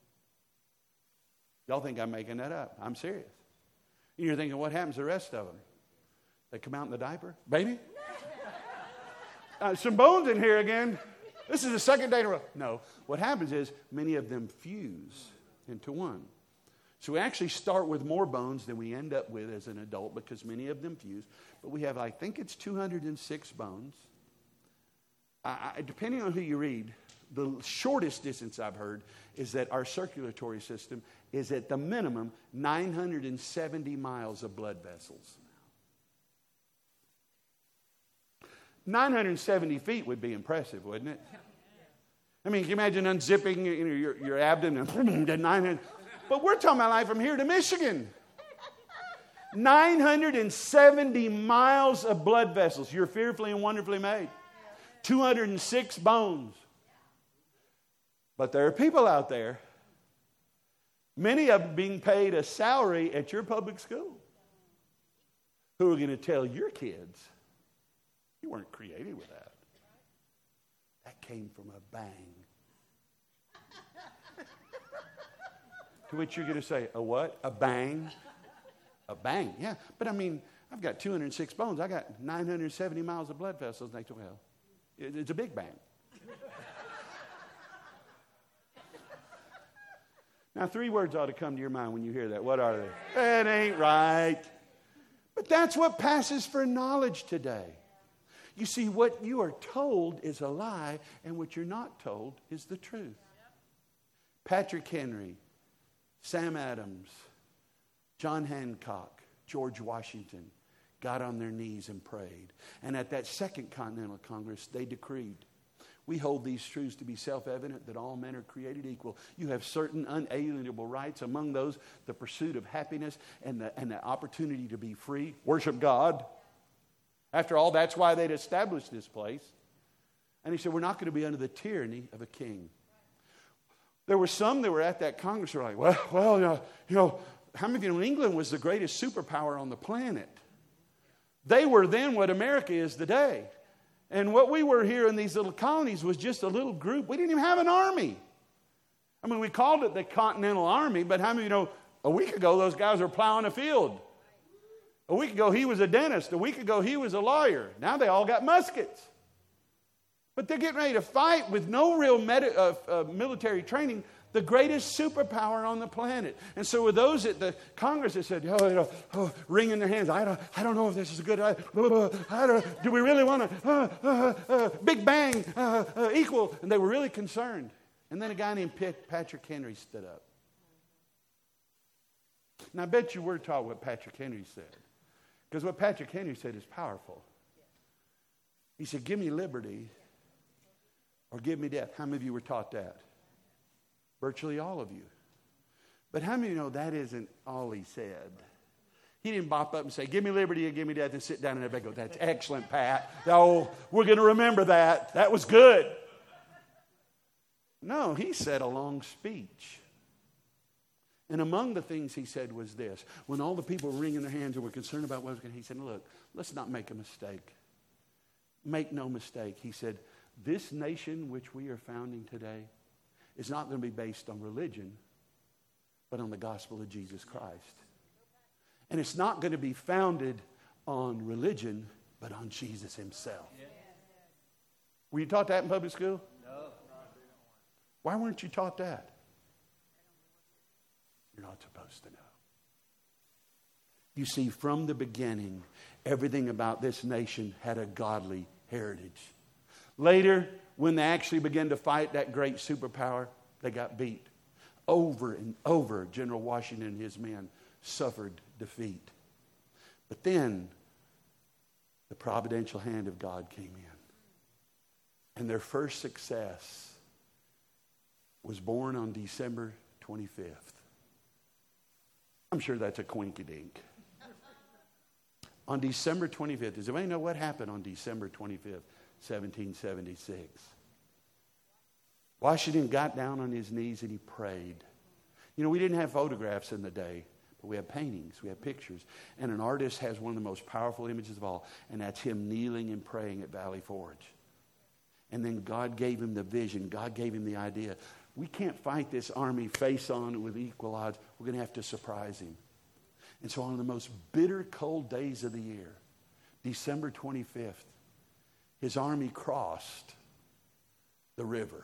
Y'all think I'm making that up. I'm serious. You're thinking, what happens to the rest of them? They come out in the diaper? Baby? Uh, some bones in here again. This is the second day in a row. No. What happens is many of them fuse into one. So we actually start with more bones than we end up with as an adult because many of them fuse. But we have, I think it's two hundred six bones. I, I, depending on who you read, the shortest distance I've heard is that our circulatory system is at the minimum nine hundred seventy miles of blood vessels. nine hundred seventy feet would be impressive, wouldn't it? I mean, can you imagine unzipping you know, your, your abdomen and nine hundred? But we're talking about like from here to Michigan. nine hundred seventy miles of blood vessels. You're fearfully and wonderfully made. two hundred six bones. But there are people out there, many of them being paid a salary at your public school, who are going to tell your kids, you weren't created with that. That came from a bang. To which you're going to say, a what? A bang? A bang, yeah. But I mean, I've got two hundred six bones. I got nine hundred seventy miles of blood vessels. And they told me, well, it's a big bang. Now, three words ought to come to your mind when you hear that. What are they? That ain't right. But that's what passes for knowledge today. You see, what you are told is a lie, and what you're not told is the truth. Patrick Henry, Sam Adams, John Hancock, George Washington got on their knees and prayed. And at that Second Continental Congress, they decreed We hold these truths to be self-evident, that all men are created equal. You have certain unalienable rights, among those the pursuit of happiness and the, and the opportunity to be free. Worship God. After all, that's why they'd established this place. And he said, we're not going to be under the tyranny of a king. There were some that were at that Congress who were like, well, well, you know, you know, how many of you know England was the greatest superpower on the planet? They were then what America is today. And what we were here in these little colonies was just a little group. We didn't even have an army. I mean, we called it the Continental Army, but how many of you know a week ago those guys were plowing a field? A week ago he was a dentist. A week ago he was a lawyer. Now they all got muskets. But they're getting ready to fight with no real med- uh, uh, military training, the greatest superpower on the planet. And so with those at the Congress that said, oh, you know, oh, wringing their hands, I don't, I don't know if this is a good idea. I don't, do we really want to, uh, uh, uh, Big Bang, uh, uh, equal? And they were really concerned. And then a guy named Patrick Henry stood up. Now, I bet you we're taught what Patrick Henry said. Because what Patrick Henry said is powerful. He said, give me liberty or give me death. How many of you were taught that? Virtually all of you. But how many of you know that isn't all he said? He didn't bop up and say, give me liberty and give me death, and sit down and everybody go, that's excellent, Pat. Oh, we're going to remember that. That was good. No, he said a long speech. And among the things he said was this. When all the people were wringing their hands and were concerned about what was going to, he said, look, let's not make a mistake. Make no mistake. He said, this nation which we are founding today is not going to be based on religion, but on the gospel of Jesus Christ. And it's not going to be founded on religion, but on Jesus himself. Yeah. Were you taught that in public school? No. Why weren't you taught that? You're not supposed to know. You see, from the beginning, everything about this nation had a godly heritage. Later, when they actually began to fight that great superpower, they got beat. Over and over, General Washington and his men suffered defeat. But then, the providential hand of God came in. And their first success was born on December twenty-fifth. I'm sure that's a quinky-dink. On December twenty-fifth, does anybody know what happened on December twenty-fifth, seventeen seventy-six? Washington got down on his knees and he prayed. You know, we didn't have photographs in the day, but we have paintings, we have pictures. And an artist has one of the most powerful images of all, and that's him kneeling and praying at Valley Forge. And then God gave him the vision. God gave him the idea. We can't fight this army face on with equal odds. We're going to have to surprise him. And so on the most bitter, cold days of the year, December twenty-fifth, his army crossed the river,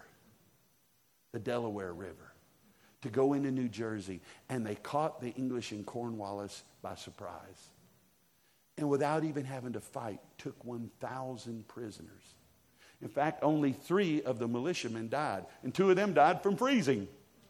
the Delaware River, to go into New Jersey. And they caught the English in Cornwallis by surprise. And without even having to fight, took one thousand prisoners. In fact, only three of the militiamen died. And two of them died from freezing.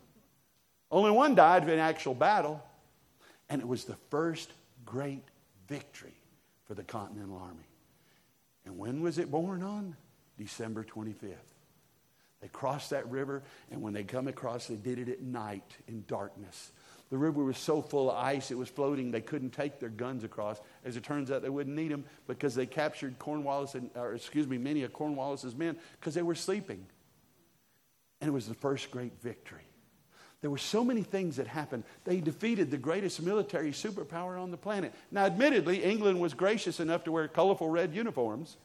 Only one died in actual battle. And it was the first great victory for the Continental Army. And when was it born on? December twenty-fifth. They crossed that river, and when they come across, they did it at night in darkness. The river was so full of ice, it was floating, they couldn't take their guns across. As it turns out, they wouldn't need them because they captured Cornwallis, and, or excuse me, many of Cornwallis's men because they were sleeping. And it was the first great victory. There were so many things that happened. They defeated the greatest military superpower on the planet. Now, admittedly, England was gracious enough to wear colorful red uniforms.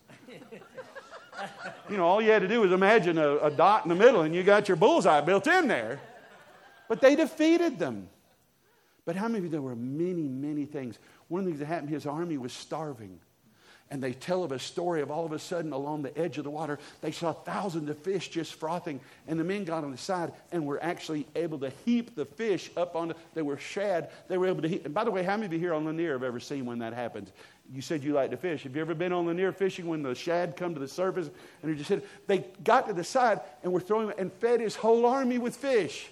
You know, all you had to do was imagine a, a dot in the middle and you got your bullseye built in there. But they defeated them. But how many of you, there were many, many things. One of the things that happened, his army was starving. And they tell of a story of all of a sudden along the edge of the water, they saw thousands of fish just frothing. And the men got on the side and were actually able to heap the fish up on, the, they were shad. They were able to heap. And by the way, how many of you here on Lanier have ever seen when that happens? You said you like to fish. Have you ever been on Lanier fishing when the shad come to the surface and they just hit? They got to the side and were throwing and fed his whole army with fish.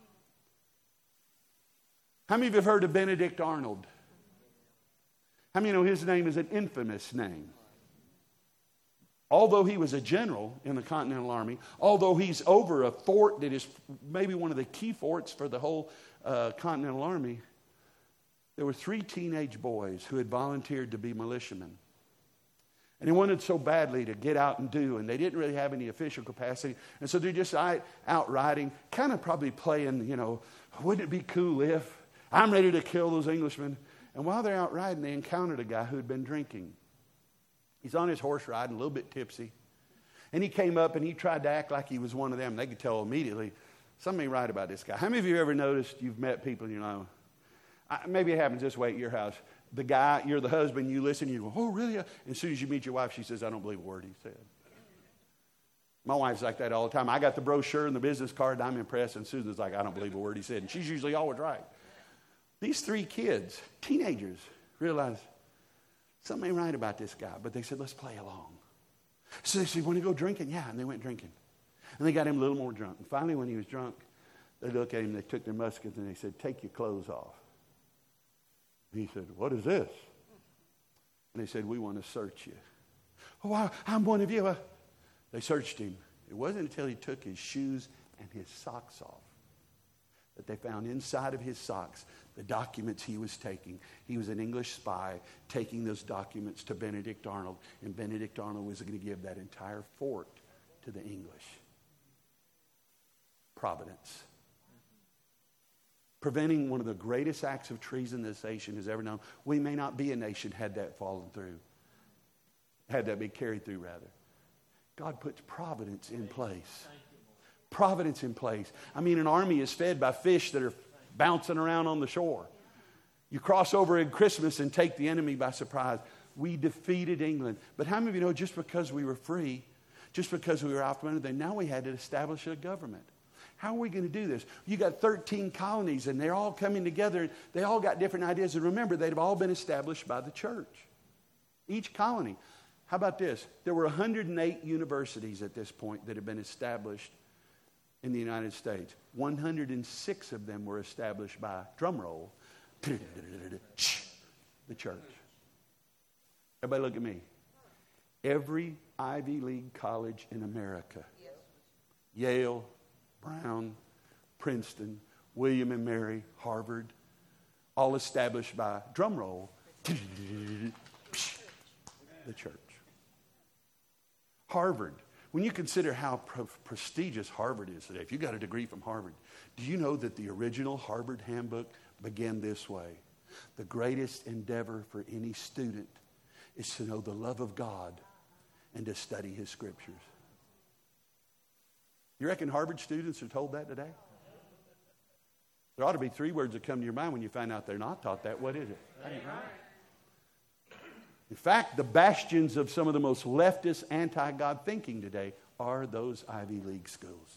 How many of you have heard of Benedict Arnold? How many know his name is an infamous name? although he was a general in the Continental Army, although he's over a fort that is maybe one of the key forts for the whole uh, Continental Army, there were three teenage boys who had volunteered to be militiamen. And they wanted so badly to get out and do, and they didn't really have any official capacity. And so they're just out, out riding, kind of probably playing, you know, wouldn't it be cool if I'm ready to kill those Englishmen? And while they're out riding, they encountered a guy who had been drinking. He's on his horse riding, a little bit tipsy. And he came up and he tried to act like he was one of them. They could tell immediately, something ain't right about this guy. How many of you ever noticed you've met people, you know, I, maybe it happens this way at your house. The guy, you're the husband, you listen, you go, oh, really? And as soon as you meet your wife, she says, I don't believe a word he said. My wife's like that all the time. I got the brochure and the business card, and I'm impressed, and Susan's like, I don't believe a word he said. And she's usually always right. These three kids, teenagers, realized something ain't right about this guy. But they said, let's play along. So they said, want to go drinking? Yeah, and they went drinking. And they got him a little more drunk. And finally, when he was drunk, they looked at him, they took their muskets, and they said, take your clothes off. He said, what is this? And they said, we want to search you. Oh, I, I'm one of you. Uh, they searched him. It wasn't until he took his shoes and his socks off that they found inside of his socks the documents he was taking. He was an English spy taking those documents to Benedict Arnold, and Benedict Arnold was going to give that entire fort to the English. Providence. Preventing one of the greatest acts of treason this nation has ever known. We may not be a nation had that fallen through. Had that be carried through, rather. God puts providence in place. Providence in place. I mean, an army is fed by fish that are bouncing around on the shore. You cross over at Christmas and take the enemy by surprise. We defeated England. But how many of you know just because we were free, just because we were outmaneuvered, now we had to establish a government? How are we going to do this? You got thirteen colonies, and they're all coming together. They all got different ideas. And remember, they've all been established by the church. Each colony. How about this? There were one hundred eight universities at this point that had been established in the United States. one hundred six of them were established by, drum roll, the church. Everybody look at me. Every Ivy League college in America, Yale, Brown, Princeton, William and Mary, Harvard, all established by, drum roll, the church. Harvard. When you consider how pre- prestigious Harvard is today, if you got a degree from Harvard, do you know that the original Harvard handbook began this way? The greatest endeavor for any student is to know the love of God and to study his scriptures. You reckon Harvard students are told that today? There ought to be three words that come to your mind when you find out they're not taught that. What is it? That ain't right. In fact, the bastions of some of the most leftist, anti-God thinking today are those Ivy League schools.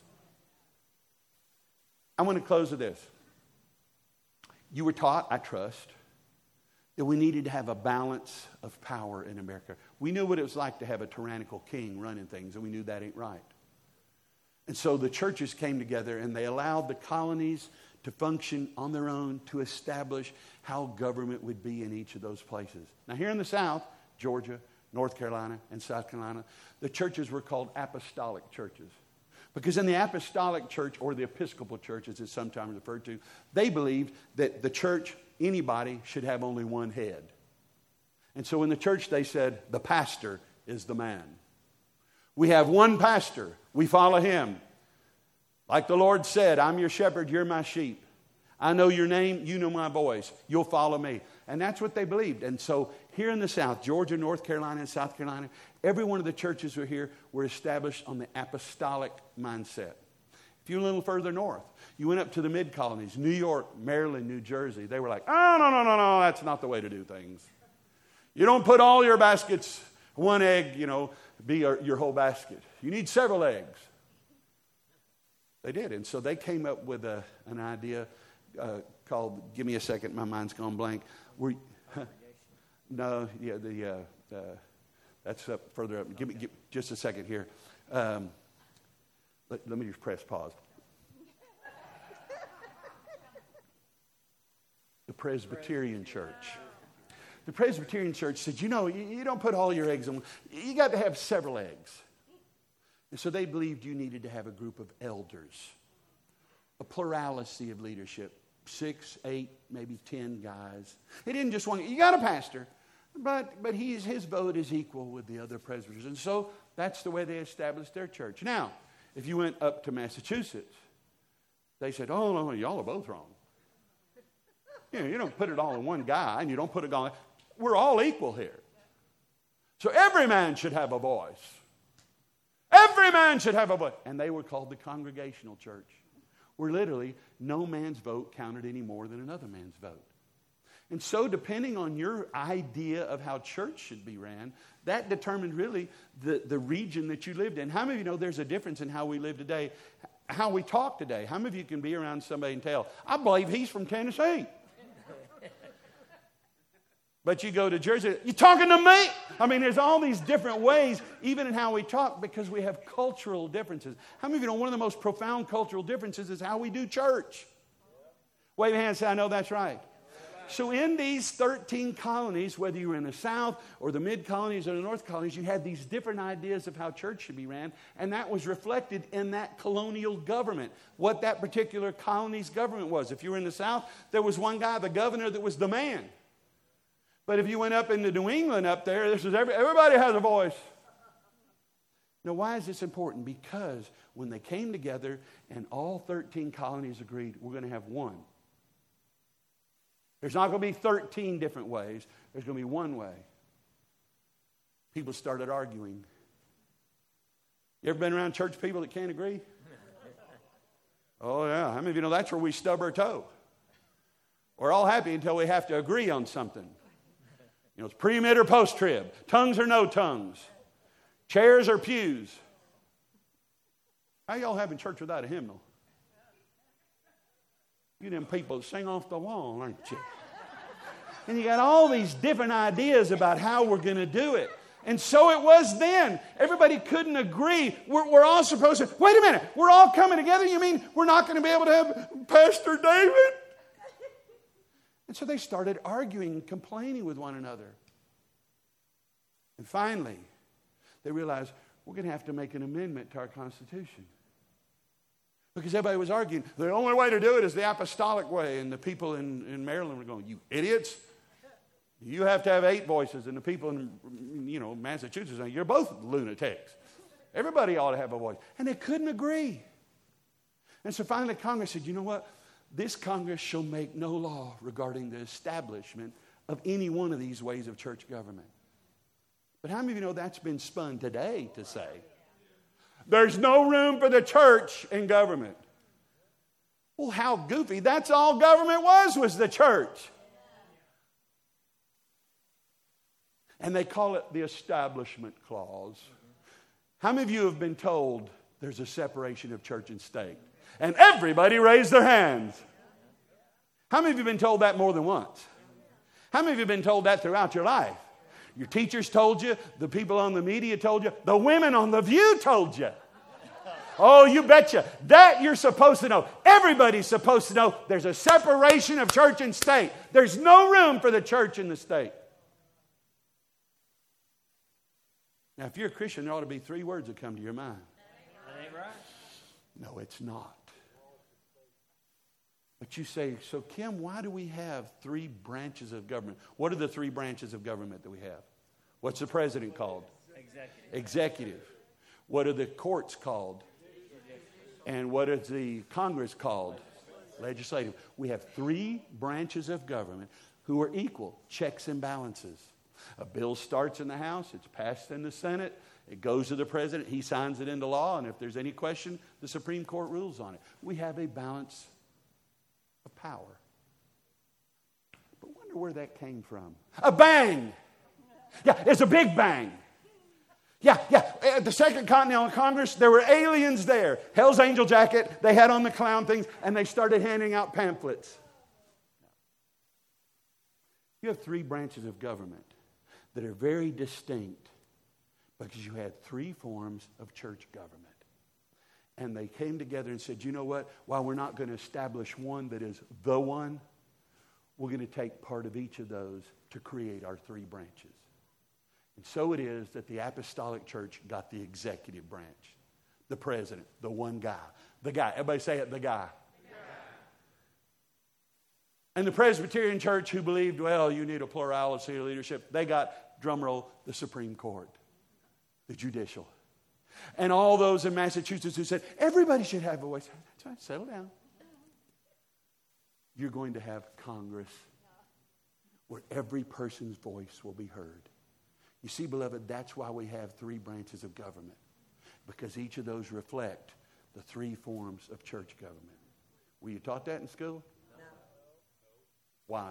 I want to close with this. You were taught, I trust, that we needed to have a balance of power in America. We knew what it was like to have a tyrannical king running things, and we knew that ain't right. And so the churches came together and they allowed the colonies to function on their own to establish how government would be in each of those places. Now here in the South, Georgia, North Carolina, and South Carolina, the churches were called apostolic churches. Because in the apostolic church, or the Episcopal church as it's sometimes referred to, they believed that the church, anybody, should have only one head. And so in the church they said, the pastor is the man. We have one pastor. We follow him. Like the Lord said, I'm your shepherd, you're my sheep. I know your name, you know my voice. You'll follow me. And that's what they believed. And so here in the South, Georgia, North Carolina, and South Carolina, every one of the churches were here were established on the apostolic mindset. If you're a little further north, you went up to the mid-colonies, New York, Maryland, New Jersey. They were like, oh, no, no, no, no, that's not the way to do things. You don't put all your baskets, one egg, you know, be your, your whole basket. You need several eggs. They did. And so they came up with a, an idea uh, called, give me a second, my mind's gone blank. Were, no, yeah, the uh, uh, that's up further up. Give me give, just a second here. Um, let, let me just press pause. The Presbyterian Church. the Presbyterian Church said, you know, you, you don't put all your eggs in one. You got to have several eggs. And so they believed you needed to have a group of elders, a plurality of leadership, six, eight, maybe ten guys. He didn't just want, you got a pastor, but but he's, his vote is equal with the other presbyters. And so that's the way they established their church. Now, if you went up to Massachusetts, they said, oh, no, y'all are both wrong. You know, you don't put it all in one guy, and you don't put it all, we're all equal here. So every man should have a voice. Every man should have a voice. And they were called the Congregational Church, where literally no man's vote counted any more than another man's vote. And so depending on your idea of how church should be ran, that determined really the, the region that you lived in. How many of you know there's a difference in how we live today, how we talk today? How many of you can be around somebody and tell, I believe he's from Tennessee? But you go to Jersey, you talking to me? I mean, there's all these different ways, even in how we talk, because we have cultural differences. How many of you know one of the most profound cultural differences is how we do church? Wave your hand and say, I know that's right. So in these thirteen colonies, whether you were in the South or the mid-colonies or the North colonies, you had these different ideas of how church should be ran, and that was reflected in that colonial government, what that particular colony's government was. If you were in the South, there was one guy, the governor, that was the man. But if you went up into New England up there, this is every, everybody has a voice. Now, why is this important? Because when they came together and all thirteen colonies agreed, we're going to have one. There's not going to be thirteen different ways. There's going to be one way. People started arguing. You ever been around church people that can't agree? Oh, yeah. How many of you know that's where we stub our toe? We're all happy until we have to agree on something. You know, it's pre-mid or post-trib. Tongues or no tongues. Chairs or pews. How y'all having church without a hymnal? You them people sing off the wall, aren't you? And you got all these different ideas about how we're going to do it. And so it was then. Everybody couldn't agree. We're, we're all supposed to, wait a minute, we're all coming together? You mean we're not going to be able to have Pastor David? And so they started arguing and complaining with one another. And finally, they realized we're going to have to make an amendment to our Constitution. Because everybody was arguing, the only way to do it is the apostolic way. And the people in, in Maryland were going, you idiots. You have to have eight voices. And the people in, you know, Massachusetts are saying, you're both lunatics. Everybody ought to have a voice. And they couldn't agree. And so finally Congress said, you know what? This Congress shall make no law regarding the establishment of any one of these ways of church government. But how many of you know that's been spun today to say, there's no room for the church in government? Well, how goofy. That's all government was, was the church. And they call it the Establishment Clause. How many of you have been told there's a separation of church and state? And everybody raised their hands. How many of you have been told that more than once? How many of you have been told that throughout your life? Your teachers told you, the people on the media told you, the women on The View told you. Oh, you betcha. That you're supposed to know. Everybody's supposed to know there's a separation of church and state. There's no room for the church in the state. Now, if you're a Christian, there ought to be three words that come to your mind. That ain't right. No, it's not. But you say, so Kim, why do we have three branches of government? What are the three branches of government that we have? What's the president called? Executive. Executive. What are the courts called? And what is the Congress called? Legislative. We have three branches of government who are equal, checks and balances. A bill starts in the House, it's passed in the Senate, it goes to the president, he signs it into law, and if there's any question, the Supreme Court rules on it. We have a balance of power. But wonder where that came from. A bang! Yeah, it's a big bang. Yeah, yeah. At the Second Continental Congress, there were aliens there. Hell's Angel jacket, they had on the clown things, and they started handing out pamphlets. You have three branches of government that are very distinct because you had three forms of church government. And they came together and said, you know what? While we're not going to establish one that is the one, we're going to take part of each of those to create our three branches. And so it is that the Apostolic Church got the executive branch, the president, the one guy, the guy. Everybody say it, the guy. The guy. And the Presbyterian Church, who believed, well, you need a plurality of leadership, they got, drumroll, the Supreme Court, the judicial. And all those in Massachusetts who said, everybody should have a voice. That's right, settle down. You're going to have Congress where every person's voice will be heard. You see, beloved, that's why we have three branches of government, because each of those reflect the three forms of church government. Were you taught that in school? No. Why?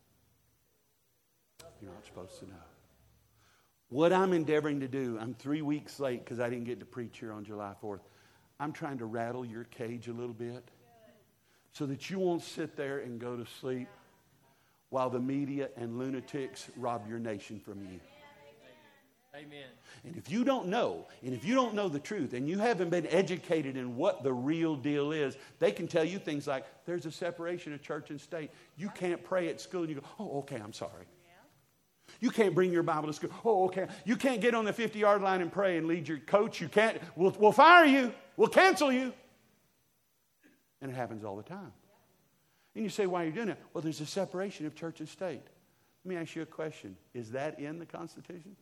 You're not supposed to know. What I'm endeavoring to do, I'm three weeks late because I didn't get to preach here on July fourth. I'm trying to rattle your cage a little bit so that you won't sit there and go to sleep while the media and lunatics rob your nation from you. Amen. And if you don't know, and if you don't know the truth, and you haven't been educated in what the real deal is, they can tell you things like, there's a separation of church and state. You can't pray at school. And you go, oh, okay, I'm sorry. You can't bring your Bible to school. Oh, okay. You can't get on the fifty-yard line and pray and lead your coach. You can't. We'll, we'll fire you. We'll cancel you. And it happens all the time. And you say, why are you doing it? Well, there's a separation of church and state. Let me ask you a question. Is that in the Constitution?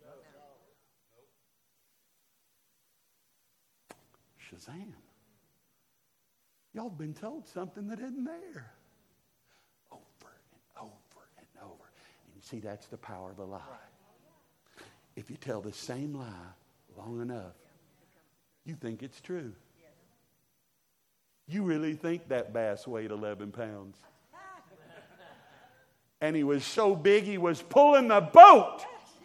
Shazam. Y'all have been told something that isn't there. Over and over and over. And you see, that's the power of a lie. If you tell the same lie long enough, you think it's true. You really think that bass weighed eleven pounds. And he was so big he was pulling the boat.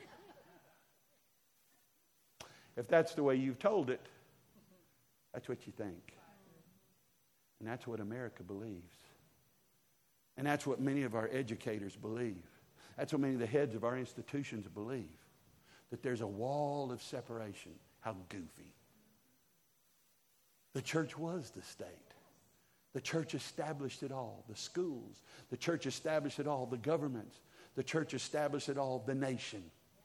If that's the way you've told it, that's what you think. And that's what America believes. And that's what many of our educators believe. That's what many of the heads of our institutions believe. That there's a wall of separation. How goofy. The church was the state. The church established it all. The schools. The church established it all. The governments. The church established it all. The nation.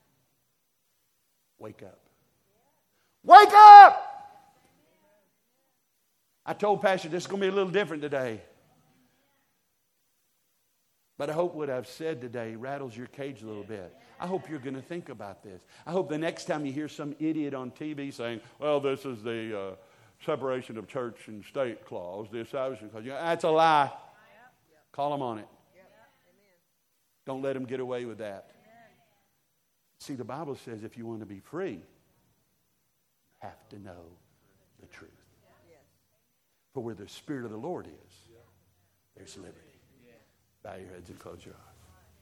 Wake up. Wake up! I told Pastor this is going to be a little different today. But I hope what I've said today rattles your cage a little bit. I hope you're going to think about this. I hope the next time you hear some idiot on T V saying, well, this is the uh, separation of church and state clause, the establishment clause. You know, that's a lie. Call them on it. Don't let them get away with that. See, the Bible says if you want to be free, you have to know the truth. For where the Spirit of the Lord is, there's liberty. Bow your heads and close your eyes.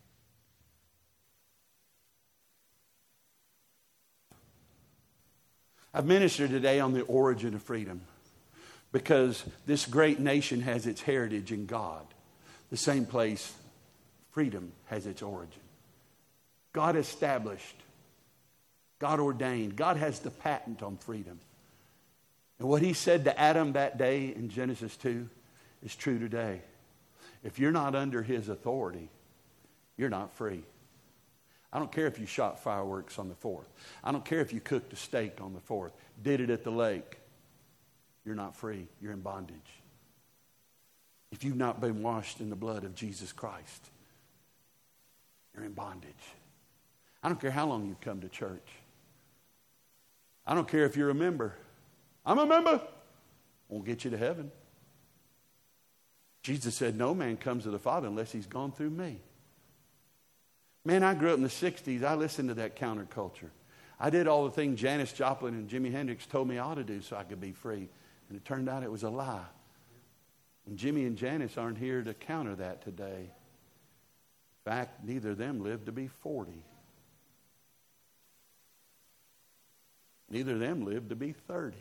I've ministered today on the origin of freedom because this great nation has its heritage in God. The same place freedom has its origin. God established, God ordained, God has the patent on freedom. And what he said to Adam that day in Genesis two is true today. If you're not under his authority, you're not free. I don't care if you shot fireworks on the fourth. I don't care if you cooked a steak on the fourth, did it at the lake. You're not free. You're in bondage. If you've not been washed in the blood of Jesus Christ, you're in bondage. I don't care how long you've come to church. I don't care if you're a member. I'm a member. Won't get you to heaven. Jesus said, no man comes to the Father unless he's gone through me. Man, I grew up in the sixties. I listened to that counterculture. I did all the things Janis Joplin and Jimi Hendrix told me I ought to do so I could be free. And it turned out it was a lie. And Jimmy and Janis aren't here to counter that today. In fact, neither of them lived to be forty. Neither of them lived to be thirty.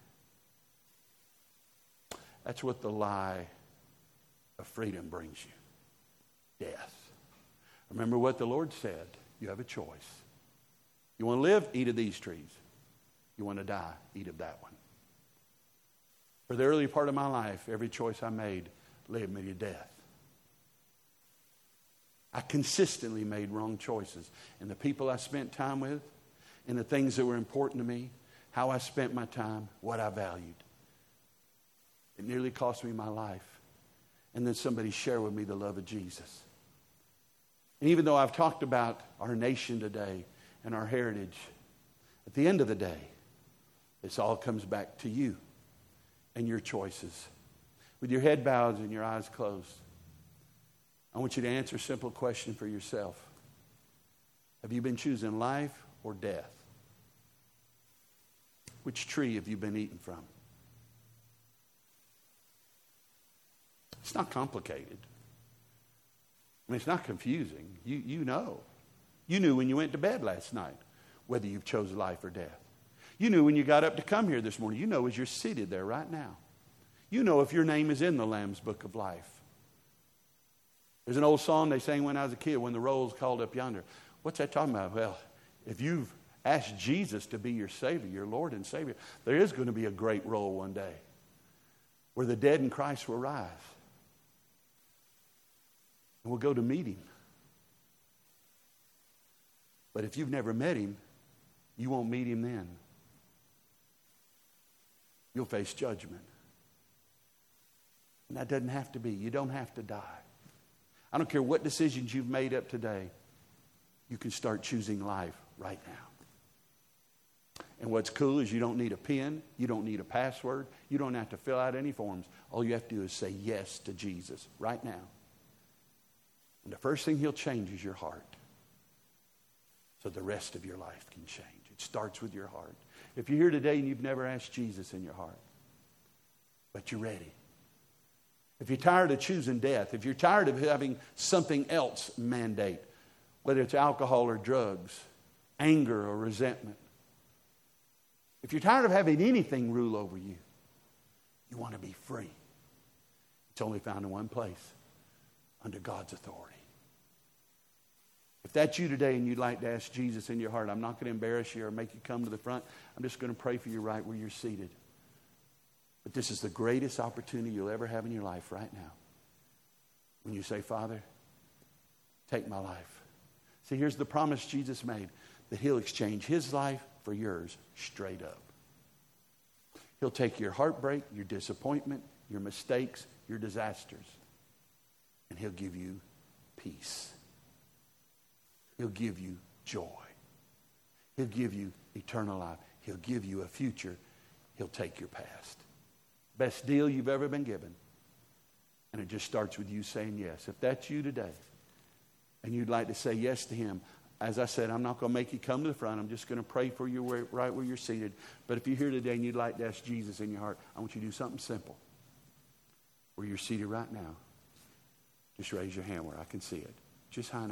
That's what the lie of freedom brings you. Death. Remember what the Lord said. You have a choice. You want to live? Eat of these trees. You want to die? Eat of that one. For the early part of my life, every choice I made led me to death. I consistently made wrong choices. And the people I spent time with, and the things that were important to me, how I spent my time, what I valued. It nearly cost me my life. And then somebody shared with me the love of Jesus. And even though I've talked about our nation today and our heritage, at the end of the day, this all comes back to you and your choices. With your head bowed and your eyes closed, I want you to answer a simple question for yourself. Have you been choosing life or death? Which tree have you been eating from? It's not complicated. I mean, it's not confusing. You, you know. You knew when you went to bed last night whether you've chose life or death. You knew when you got up to come here this morning. You know as you're seated there right now. You know if your name is in the Lamb's Book of Life. There's an old song they sang when I was a kid, when the roll's called up yonder. What's that talking about? Well, if you've asked Jesus to be your Savior, your Lord and Savior, there is going to be a great roll one day where the dead in Christ will rise. And we'll go to meet Him. But if you've never met Him, you won't meet Him then. You'll face judgment. And that doesn't have to be. You don't have to die. I don't care what decisions you've made up today. You can start choosing life right now. And what's cool is you don't need a pen. You don't need a password. You don't have to fill out any forms. All you have to do is say yes to Jesus right now. And the first thing He'll change is your heart. So the rest of your life can change. It starts with your heart. If you're here today and you've never asked Jesus in your heart, but you're ready. If you're tired of choosing death, if you're tired of having something else mandate, whether it's alcohol or drugs, anger or resentment, if you're tired of having anything rule over you, you want to be free. It's only found in one place, under God's authority. If that's you today and you'd like to ask Jesus in your heart, I'm not going to embarrass you or make you come to the front. I'm just going to pray for you right where you're seated. But this is the greatest opportunity you'll ever have in your life right now. When you say, Father, take my life. See, here's the promise Jesus made, that He'll exchange His life for yours straight up. He'll take your heartbreak, your disappointment, your mistakes, your disasters, and He'll give you peace. He'll give you joy. He'll give you eternal life. He'll give you a future. He'll take your past. Best deal you've ever been given. And it just starts with you saying yes. If that's you today, and you'd like to say yes to Him, as I said, I'm not going to make you come to the front. I'm just going to pray for you where, right where you're seated. But if you're here today and you'd like to ask Jesus in your heart, I want you to do something simple. Where you're seated right now, just raise your hand where I can see it. Just high enough.